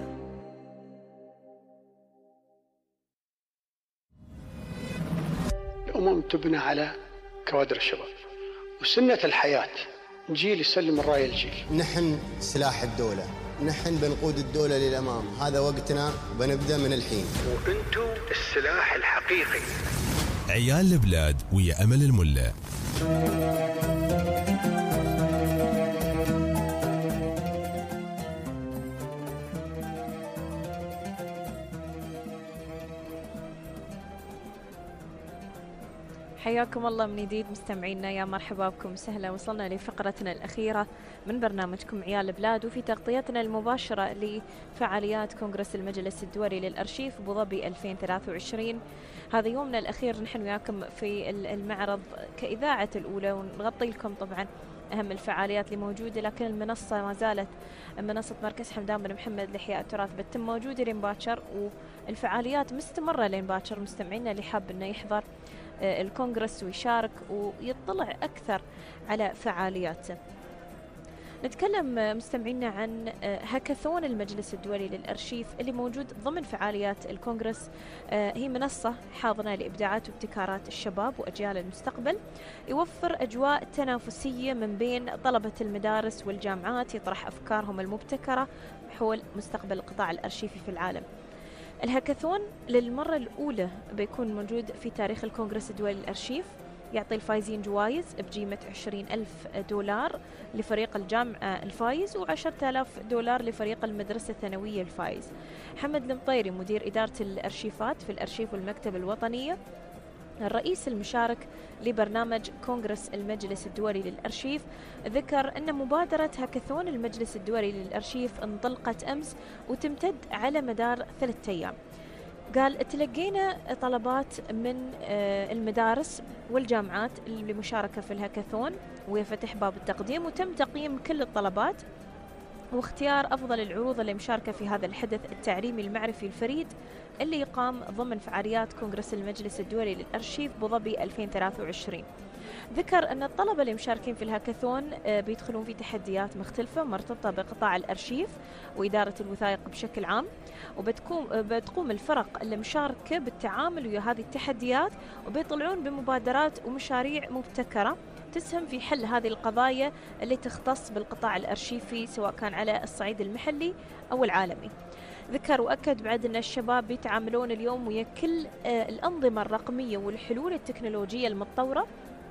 الأمم تبنى على كوادر الشباب، وسنة الحياة جيل يسلم الراية الجيل. نحن سلاح الدولة، نحن بنقود الدولة للأمام، هذا وقتنا وبنبدأ من الحين. وأنتم السلاح الحقيقي. عيال البلاد ويا أمل الملا. حياكم الله من جديد مستمعينا، يا مرحبا بكم وسهلا. وصلنا لفقرتنا الأخيرة من برنامجكم عيال البلاد، وفي تغطيتنا المباشرة لفعاليات كونغرس المجلس الدولي للأرشيف أبو ظبي ألفين وثلاثة وعشرين. هذا يومنا الأخير نحن وياكم في المعرض كإذاعة الأولى، ونغطي لكم طبعا أهم الفعاليات اللي موجودة، لكن المنصة ما زالت منصة مركز حمدان بن محمد لإحياء التراث بتتم موجودة لين باكر، والفعاليات مستمرة لين باكر. مستمعينا اللي حاب إنه يحضر الكونغرس ويشارك ويطلع أكثر على فعالياته. نتكلم مستمعينا عن هاكاثون المجلس الدولي للأرشيف اللي موجود ضمن فعاليات الكونغرس. هي منصة حاضنة لإبداعات وابتكارات الشباب وأجيال المستقبل، يوفر أجواء تنافسية من بين طلبة المدارس والجامعات، يطرح أفكارهم المبتكرة حول مستقبل القطاع الأرشيفي في العالم. الهاكاثون للمرة الأولى بيكون موجود في تاريخ الكونغرس الدولي للأرشيف، يعطي الفايزين جوائز بقيمة عشرين ألف دولار لفريق الجامعة الفايز وعشرة آلاف دولار لفريق المدرسة الثانوية الفايز. حمد المطيري مدير إدارة الأرشيفات في الأرشيف والمكتب الوطنية، الرئيس المشارك لبرنامج كونغرس المجلس الدولي للأرشيف، ذكر أن مبادرة هاكاثون المجلس الدولي للأرشيف انطلقت أمس وتمتد على مدار ثلاثة أيام. قال تلقينا طلبات من المدارس والجامعات للمشاركة في الهاكاثون ويفتح باب التقديم، وتم تقييم كل الطلبات واختيار أفضل العروض اللي مشاركة في هذا الحدث التعليمي المعرفي الفريد اللي يقام ضمن فعاليات كونغرس المجلس الدولي للأرشيف أبو ظبي ألفين وثلاثة وعشرين. ذكر أن الطلبة اللي مشاركين في الهاكاثون بيدخلون في تحديات مختلفة مرتبطة بقطاع الأرشيف وإدارة الوثائق بشكل عام، وبتقوم بتقوم الفرق اللي مشاركة بالتعامل ويا هذه التحديات، وبيطلعون بمبادرات ومشاريع مبتكرة تسهم في حل هذه القضايا اللي تختص بالقطاع الأرشيفي سواء كان على الصعيد المحلي أو العالمي. ذكر وأكد بعد أن الشباب بيتعاملون اليوم ويا كل الأنظمة الرقمية والحلول التكنولوجية المتطورة،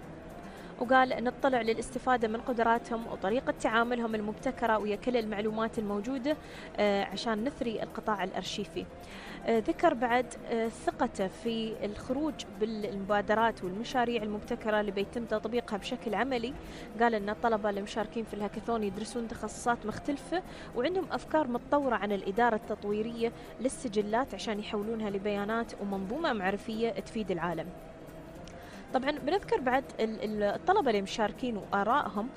وقال نطلع للاستفادة من قدراتهم وطريقة تعاملهم المبتكرة ويا كل المعلومات الموجودة عشان نثري القطاع الأرشيفي. ذكر بعد ثقته في الخروج بالمبادرات والمشاريع المبتكرة اللي بيتم تطبيقها بشكل عملي. قال أن الطلبة اللي مشاركين في الهاكاثون يدرسون تخصصات مختلفة وعندهم أفكار متطورة عن الإدارة التطويرية للسجلات عشان يحولونها لبيانات ومنظومة معرفية تفيد العالم. طبعا بنذكر بعد الطلبة اللي مشاركين وآرائهم.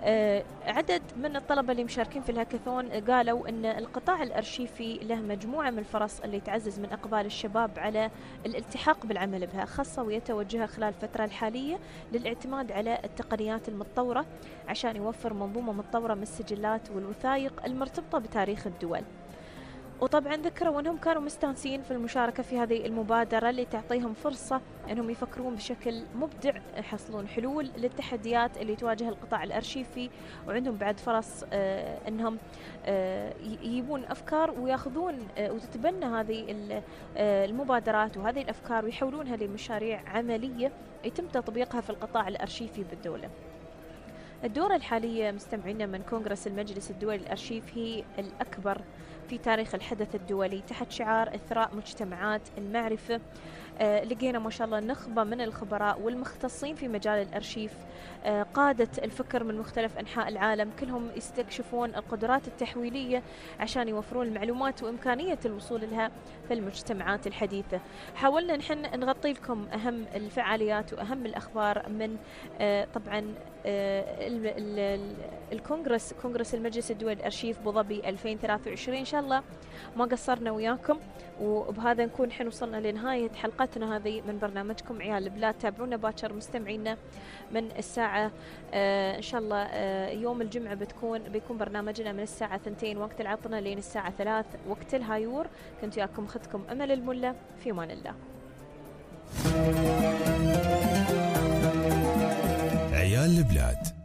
عدد من الطلبة اللي مشاركين في الهاكاثون قالوا أن القطاع الأرشيفي له مجموعة من الفرص اللي تعزز من أقبال الشباب على الالتحاق بالعمل بها، خاصة ويتوجهها خلال الفترة الحالية للاعتماد على التقنيات المتطورة عشان يوفر منظومة متطورة من السجلات والوثائق المرتبطة بتاريخ الدول. وطبعا ذكروا أنهم كانوا مستانسين في المشاركة في هذه المبادرة اللي تعطيهم فرصة أنهم يفكرون بشكل مبدع، يحصلون حلول للتحديات اللي تواجه القطاع الأرشيفي، وعندهم بعد فرص آه أنهم آه يجيبون أفكار ويأخذون آه وتتبنى هذه آه المبادرات وهذه الأفكار ويحولونها لمشاريع عملية يتم تطبيقها في القطاع الأرشيفي بالدولة. الدورة الحالية مستمعينا من كونغرس المجلس الدولي للأرشيف هي الأكبر في تاريخ الحدث الدولي تحت شعار إثراء مجتمعات المعرفة. آه لقينا ما شاء الله نخبة من الخبراء والمختصين في مجال الأرشيف، آه قادة الفكر من مختلف أنحاء العالم، كلهم يستكشفون القدرات التحويلية عشان يوفرون المعلومات وإمكانية الوصول لها في المجتمعات الحديثة. حاولنا نحن نغطي لكم أهم الفعاليات وأهم الأخبار من آه طبعا آه ال ال ال الكونغرس، كونغرس المجلس الدولي للأرشيف بوظبي ألفين وثلاثة وعشرين. إن شاء الله ما قصرنا وياكم، وبهذا نكون حين وصلنا لنهاية حلقتنا هذه من برنامجكم عيال البلاد. تابعونا باكر مستمعينا من الساعة آه إن شاء الله آه يوم الجمعة بتكون بيكون برنامجنا من الساعة اثنتين وقت العطنة لين الساعة ثلاث وقت الهايور. كنت وياكم أختكم أمل الملا، في أمان الله. عيال البلاد.